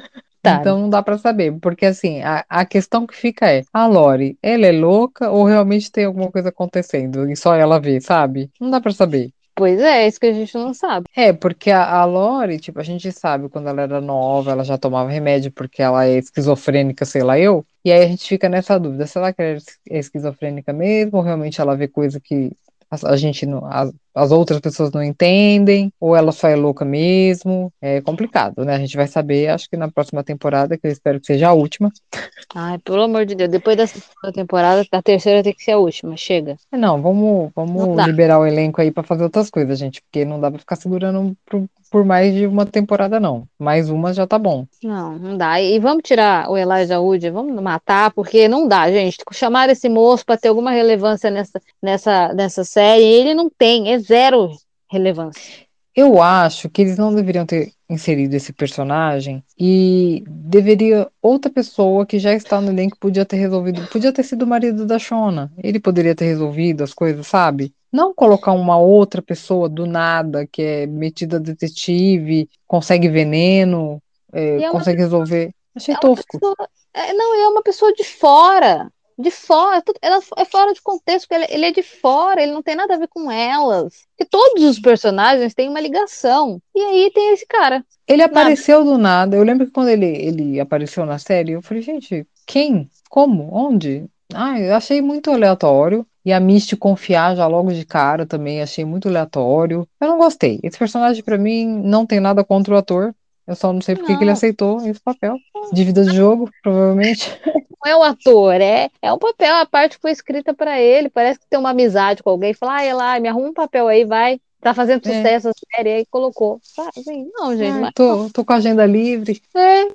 Tá, né? Então não dá pra saber, porque assim, a, a questão que fica é, a Lori, ela é louca ou realmente tem alguma coisa acontecendo e só ela vê, sabe? Não dá pra saber. Pois é, é isso que a gente não sabe. É, porque a, a Lori, tipo, a gente sabe, quando ela era nova, ela já tomava remédio porque ela é esquizofrênica, sei lá eu, e aí a gente fica nessa dúvida, será que ela é es- é esquizofrênica mesmo, ou realmente ela vê coisa que a, a gente não, as, as outras pessoas não entendem, ou ela só é louca mesmo, é complicado, né? A gente vai saber, acho que na próxima temporada, que eu espero que seja a última. Ai, pelo amor de Deus, depois dessa segunda temporada, a terceira tem que ser a última, chega. É, não, vamos, Não vamos dá. liberar o elenco aí pra fazer outras coisas, gente, porque não dá pra ficar segurando por, por mais de uma temporada, não. Mais uma já tá bom. Não, não dá. E vamos tirar o Elijah Wood, vamos matar, porque não dá, gente. Chamar esse moço para ter alguma relevância nessa, nessa, nessa série, ele não tem, é zero relevância. Eu acho que eles não deveriam ter inserido esse personagem e deveria outra pessoa que já está no elenco podia ter resolvido, podia ter sido o marido da Shona. Ele poderia ter resolvido as coisas, sabe? Não colocar uma outra pessoa do nada que é metida a detetive, consegue veneno, é, E é uma consegue resolver. Achei É uma tosco. pessoa. É, não, é uma pessoa de fora. De fora. tudo- Ela é fora de contexto, porque ele, ele é de fora, ele não tem nada a ver com elas. Porque todos os personagens têm uma ligação. E aí tem esse cara. Ele Nada. apareceu do nada. Eu lembro que quando ele, ele apareceu na série, eu falei, gente, quem? Como? Onde? Ah, eu achei muito aleatório. E a Misty confiar já logo de cara também, achei muito aleatório. Eu não gostei. Esse personagem, pra mim, não tem nada contra o ator. Eu só não sei por que que ele Não, aceitou esse papel. Dívida de jogo, provavelmente. não é o ator, é, é um papel, a parte foi escrita pra ele. Parece que tem uma amizade com alguém. Fala, ah, Eli, me arruma um papel aí, vai. Tá fazendo É. sucesso a série aí, colocou. Sabe? Assim, não, gente, Ai, mas. tô, tô com a agenda livre. É,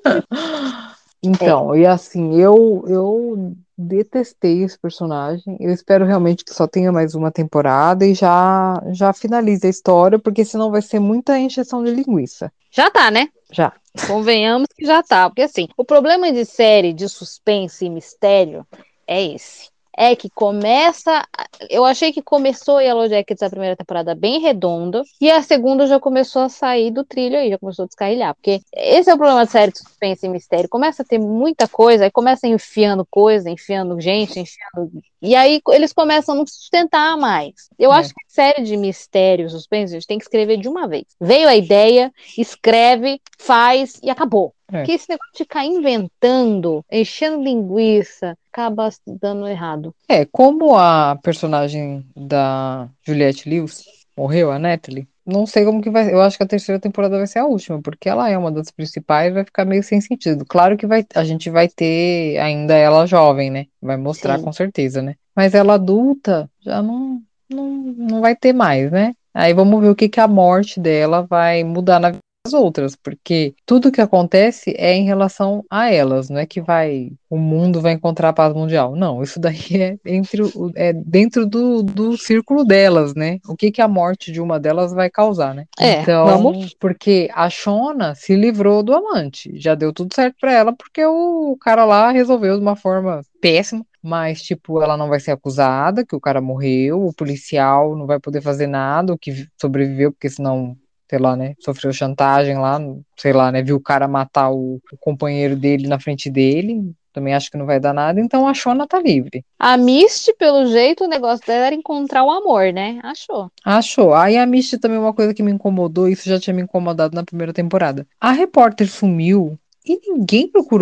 é. Então, e assim, eu eu detestei esse personagem. Eu espero realmente que só tenha mais uma temporada e já já finalize a história, porque senão vai ser muita encheção de linguiça. Já tá, né? Já. Convenhamos que já tá, porque assim, o problema de série de suspense e mistério é esse. É que começa. Eu achei que começou Yellow Jackets a primeira temporada bem redonda, e a segunda já começou a sair do trilho aí, já começou a descarrilhar. Porque esse é o problema de série de suspense e mistério. Começa a ter muita coisa, aí começa enfiando coisa, enfiando gente, enfiando. E aí eles começam a não sustentar mais. Eu acho É, que série de mistério, suspense, a gente tem que escrever de uma vez. Veio a ideia, escreve, faz e acabou. é. Porque esse negócio de ficar inventando, enchendo linguiça, acaba dando errado. É, como a personagem da Juliette Lewis morreu, a Natalie, não sei como que vai. Eu acho que a terceira temporada vai ser a última, porque ela é uma das principais, vai ficar meio sem sentido. Claro que vai, a gente vai ter ainda ela jovem, né? Vai mostrar Sim. com certeza, né? Mas ela adulta já não, não, não vai ter mais, né? Aí vamos ver o que que a morte dela vai mudar na vida das outras, porque tudo que acontece é em relação a elas, não é que vai, o mundo vai encontrar a paz mundial. Não, isso daí é entre o, é dentro do, do círculo delas, né? O que que a morte de uma delas vai causar, né? É, vamos. Então, porque a Shona se livrou do amante, já deu tudo certo pra ela, porque o cara lá resolveu de uma forma péssima. Mas, tipo, ela não vai ser acusada, que o cara morreu, o policial não vai poder fazer nada, o que sobreviveu, porque senão sei lá, né, sofreu chantagem lá, sei lá, né, viu o cara matar o, o companheiro dele na frente dele, também acho que não vai dar nada, então a Shona tá livre. A Misty, pelo jeito, o negócio dela era encontrar o amor, né? Achou. Achou. Aí a Misty também é uma coisa que me incomodou, isso já tinha me incomodado na primeira temporada. A repórter sumiu e ninguém procurou.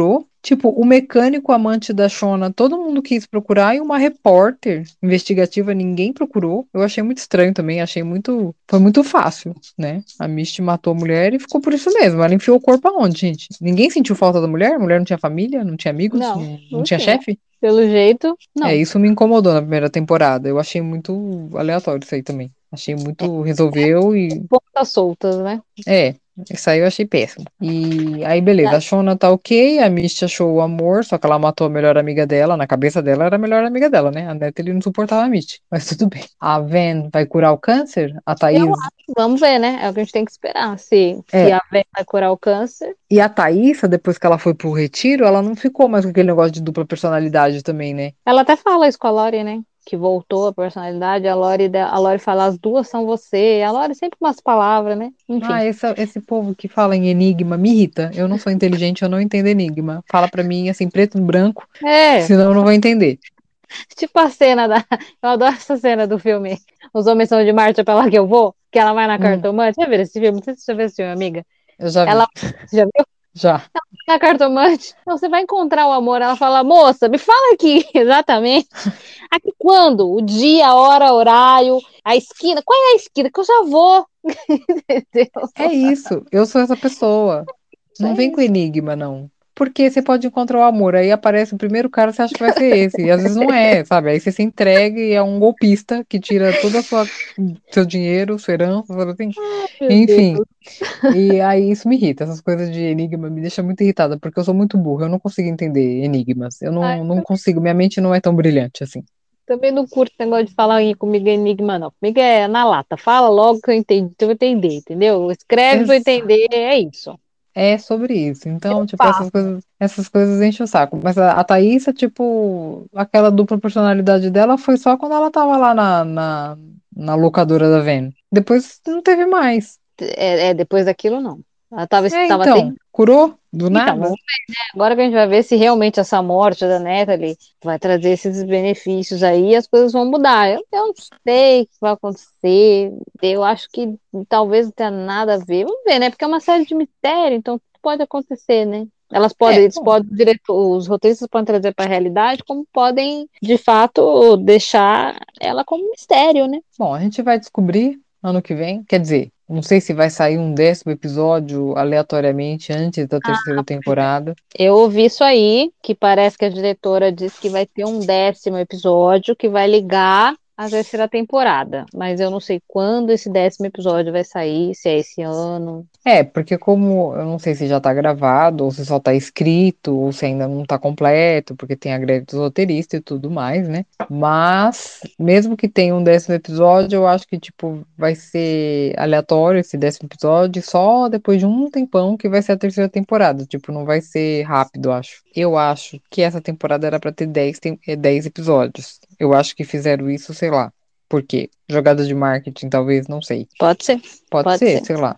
Tipo, o mecânico amante da Shona, todo mundo quis procurar, e uma repórter investigativa ninguém procurou. Eu achei muito estranho também, achei muito. Foi muito fácil, né? A Misty matou a mulher e ficou por isso mesmo. Ela enfiou o corpo aonde, gente? Ninguém sentiu falta da mulher? A mulher não tinha família, não tinha amigos, Não, não, não não tinha tinha. chefe? Pelo jeito, É, não. isso me incomodou na primeira temporada. Eu achei muito aleatório isso aí também. Achei É, muito. Resolveu e pontas soltas, né? é, isso aí eu achei péssimo. E aí, beleza, a Shona tá ok, a Misty achou o amor, só que ela matou a melhor amiga dela, na cabeça dela era a melhor amiga dela, né? A Natalie não suportava a Misty, mas tudo bem. A Van vai curar o câncer, a Eu Thaís... acho, vamos ver, né? É o que a gente tem que esperar. Se, se É, a Vera vai curar o câncer. e a Thaísa, depois que ela foi pro retiro, ela não ficou mais com aquele negócio de dupla personalidade também, né? Ela até fala isso com a Lori, né? Que voltou a personalidade. A Lori, da- a Lori fala, as duas são você. A Lori sempre com umas palavras, né? Enfim. Ah, esse, esse povo que fala em enigma me irrita. Eu não sou inteligente, eu não entendo enigma. Fala pra mim, assim, preto no branco, É, senão eu não vou entender. tipo a cena da. Eu adoro essa cena do filme. Os Homens São de Marte, é pra lá que eu vou. Que ela vai na Hum, cartomante. Já viu esse filme? Não sei se você já viu esse filme, amiga. eu já Ela. vi, Você já viu? já. Na cartomante. Então, você vai encontrar o amor. Ela fala, moça, me fala aqui exatamente. Aqui quando? O dia, a hora, horário, a esquina. Qual é a esquina? Que eu já vou. Entendeu? É isso, eu sou essa pessoa. Isso Não é vem com isso. enigma, não. Porque você pode encontrar o amor, aí aparece o primeiro cara, você acha que vai ser esse, e às vezes não é, sabe? Aí você se entrega e é um golpista que tira toda a sua seu dinheiro, sua herança, sabe assim? Meu Enfim, Deus. e aí isso me irrita, essas coisas de enigma me deixam muito irritada, porque eu sou muito burra, eu não consigo entender enigmas. Eu Ai, não, não consigo, minha mente não é tão brilhante assim. também não curto esse negócio de falar aí comigo é enigma, não. Comigo é na lata. Fala logo que eu entendi, que eu vou entender, entendeu? Escreve pra eu entender, é isso. É sobre isso. Então, tipo, essas Fácil. coisas, essas coisas enchem o saco. Mas a, a Thaísa, tipo, aquela dupla personalidade dela foi só quando ela tava lá na, na, na locadora da Van. Depois não teve mais. É, é, depois daquilo, não. Ela tava, É, tava então, terrível. curou do Então, nada? vamos ver, né? Agora que a gente vai ver se realmente essa morte da Natalie vai trazer esses benefícios aí e as coisas vão mudar. Eu, eu não sei o que vai acontecer. Eu acho que talvez não tenha nada a ver. Vamos ver, né? Porque é uma série de mistério, então tudo pode acontecer, né? Elas podem, É, eles bom. podem, o diretor- os roteiristas podem trazer para a realidade, como podem, de fato, deixar ela como mistério, né? Bom, a gente vai descobrir ano que vem. Quer dizer, não sei se vai sair um décimo episódio aleatoriamente antes da terceira temporada. Eu ouvi isso aí, que parece que a diretora disse que vai ter um décimo episódio que vai ligar a terceira temporada. Mas eu não sei quando esse décimo episódio vai sair, se é esse ano. É, porque como eu não sei se já tá gravado, ou se só tá escrito, ou se ainda não tá completo, porque tem a greve dos roteiristas e tudo mais, né? Mas, mesmo que tenha um décimo episódio, eu acho que, tipo, vai ser aleatório esse décimo episódio, só depois de um tempão que vai ser a terceira temporada. Tipo, não vai ser rápido, eu acho. Eu acho que essa temporada era pra ter dez tem- eh, dez episódios. Eu acho que fizeram isso, sei lá. Por quê? Jogada de marketing, talvez, não sei. Pode ser, Pode pode ser, ser. sei lá.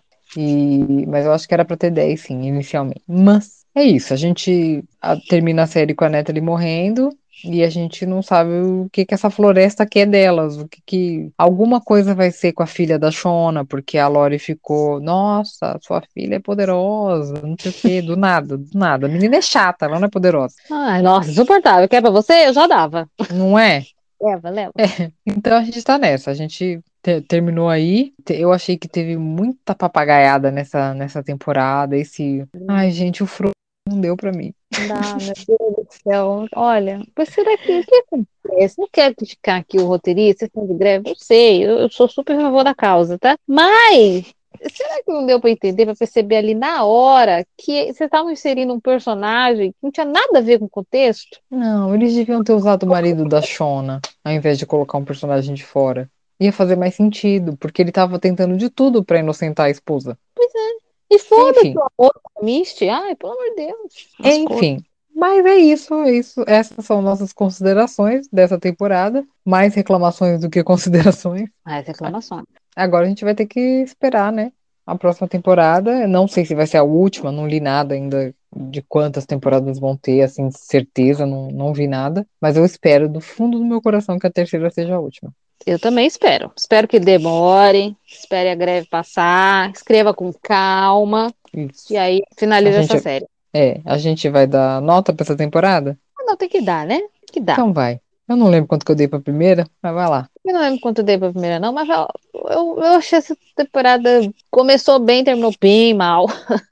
E, mas eu acho que era pra ter dez, sim, inicialmente. Mas é isso, a gente a- termina a série com a Natalie morrendo e a gente não sabe o que que essa floresta quer delas, o que que alguma coisa vai ser com a filha da Shona, porque a Lori ficou, nossa, sua filha é poderosa, não sei o quê, do nada, do nada. A menina é chata, ela não é poderosa, Ai, nossa, insuportável. Quer pra você? Eu já dava. não é? Leva, leva. Então a gente tá nessa. A gente te- terminou aí. Te- Eu achei que teve muita papagaiada nessa, nessa temporada. Esse. Ai, gente, o Frodo não deu pra mim. Não dá, meu Deus do céu. Olha, mas será que o que acontece? Não quero criticar aqui o roteirista, estão de greve, eu sei, eu, eu sou super a favor da causa, tá? Mas será que não deu para entender, para perceber ali na hora que você estava inserindo um personagem que não tinha nada a ver com o contexto? Não, eles deviam ter usado o marido da Shona, ao invés de colocar um personagem de fora. Ia fazer mais sentido, porque ele tava tentando de tudo pra inocentar a esposa. Pois é. E foda-se Enfim, o amor da Misty. Ai, pelo amor de Deus. Lascou. enfim. Mas é isso, é isso. Essas são nossas considerações dessa temporada. Mais reclamações do que considerações. Ai, reclamações. Agora a gente vai ter que esperar, né? A próxima temporada. Não sei se vai ser a última, não li nada ainda de quantas temporadas vão ter, assim, certeza, não, não vi nada. Mas eu espero do fundo do meu coração que a terceira seja a última. Eu também espero. Espero que demore, espere a greve passar, escreva com calma e Isso. aí A finaliza essa gente, série. É, a gente vai dar nota pra essa temporada? Ah, não, tem que dar, né? Tem que dar. Então vai. Eu não lembro quanto que eu dei pra primeira, mas vai lá. Eu não lembro quanto dei pra primeira, não, mas eu, eu, eu achei essa temporada começou bem, terminou bem mal.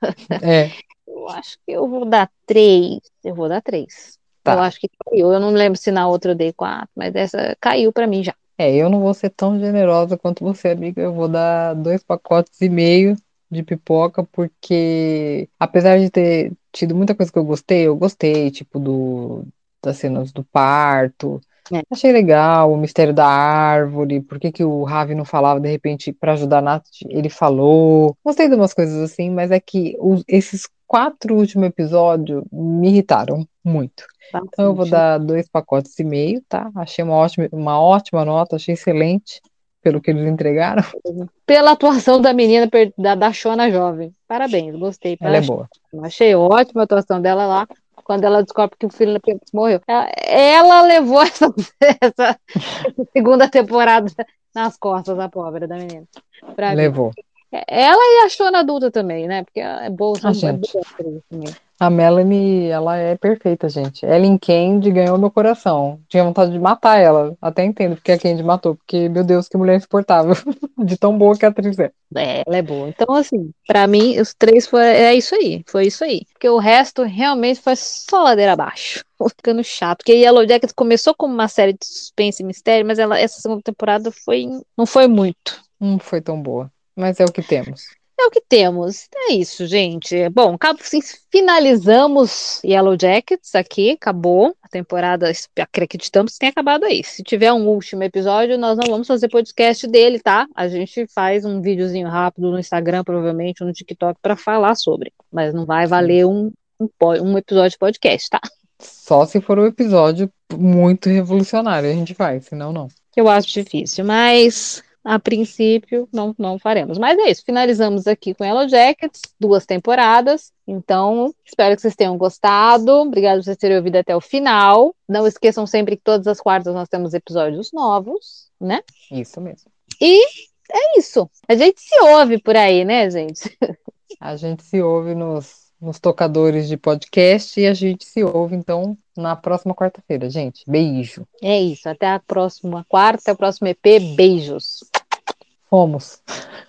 É, Eu acho que eu vou dar três. Eu vou dar três. Eu tá. acho que caiu. Eu não lembro se na outra eu dei quatro, mas essa caiu pra mim já. É, eu não vou ser tão generosa quanto você, amiga. Eu vou dar dois pacotes e meio de pipoca, porque apesar de ter tido muita coisa que eu gostei, eu gostei, tipo, do, das cenas do parto. É, Achei legal o mistério da árvore, por que que o Ravi não falava de repente pra ajudar a Nath, ele falou. Gostei de umas coisas assim, mas é que os- esses quatro últimos episódios me irritaram muito. Então eu vou bastante, né? dar dois pacotes e meio, tá? Achei uma ótima, uma ótima nota, achei excelente pelo que eles entregaram. Pela atuação da menina per- da, da Shona jovem. Parabéns, gostei. Ela Pra é boa. Achei ótima a atuação dela lá, quando ela descobre que o filho morreu. Ela, ela levou essa, essa, essa segunda temporada nas costas, a pobre da menina, pra mim. Levou. Ela e a Shona adulta também, né? Porque é boa, A são, é gente. boa atriz também. A Melanie, ela é perfeita, gente. Ellen Candy ganhou meu coração. Tinha vontade de matar ela. Até entendo porque a Candy matou, porque, meu Deus, que mulher insuportável. De tão boa que a atriz é. É, ela é boa. Então, assim, pra mim, os três foi, é isso aí. Foi isso aí. Porque o resto realmente foi só ladeira abaixo. Ficando chato. Porque Yellow Jackets começou como uma série de suspense e mistério, mas ela, essa segunda temporada foi, não foi muito. Não foi tão boa. Mas é o que temos. É o que temos. É isso, gente. Bom, acabo, sim, finalizamos Yellow Jackets aqui. Acabou a temporada. Acreditamos que tenha acabado aí. Se tiver um último episódio, nós não vamos fazer podcast dele, tá? A gente faz um videozinho rápido no Instagram, provavelmente, ou no TikTok, para falar sobre. Mas não vai Sim. valer um, um, po- um episódio de podcast, tá? Só se for um episódio muito revolucionário, a gente faz, senão não. Que eu acho difícil, mas a princípio não, não faremos. Mas é isso, finalizamos aqui com Yellow Jackets, duas temporadas. Então, espero que vocês tenham gostado. Obrigada por vocês terem ouvido até o final. Não esqueçam sempre que todas as quartas nós temos episódios novos, né? Isso mesmo. E é isso. A gente se ouve por aí, né, gente? A gente se ouve nos, nos tocadores de podcast e a gente se ouve, então, na próxima quarta-feira, gente. Beijo. É isso. Até a próxima quarta, até o próximo E P. Beijos. Fomos.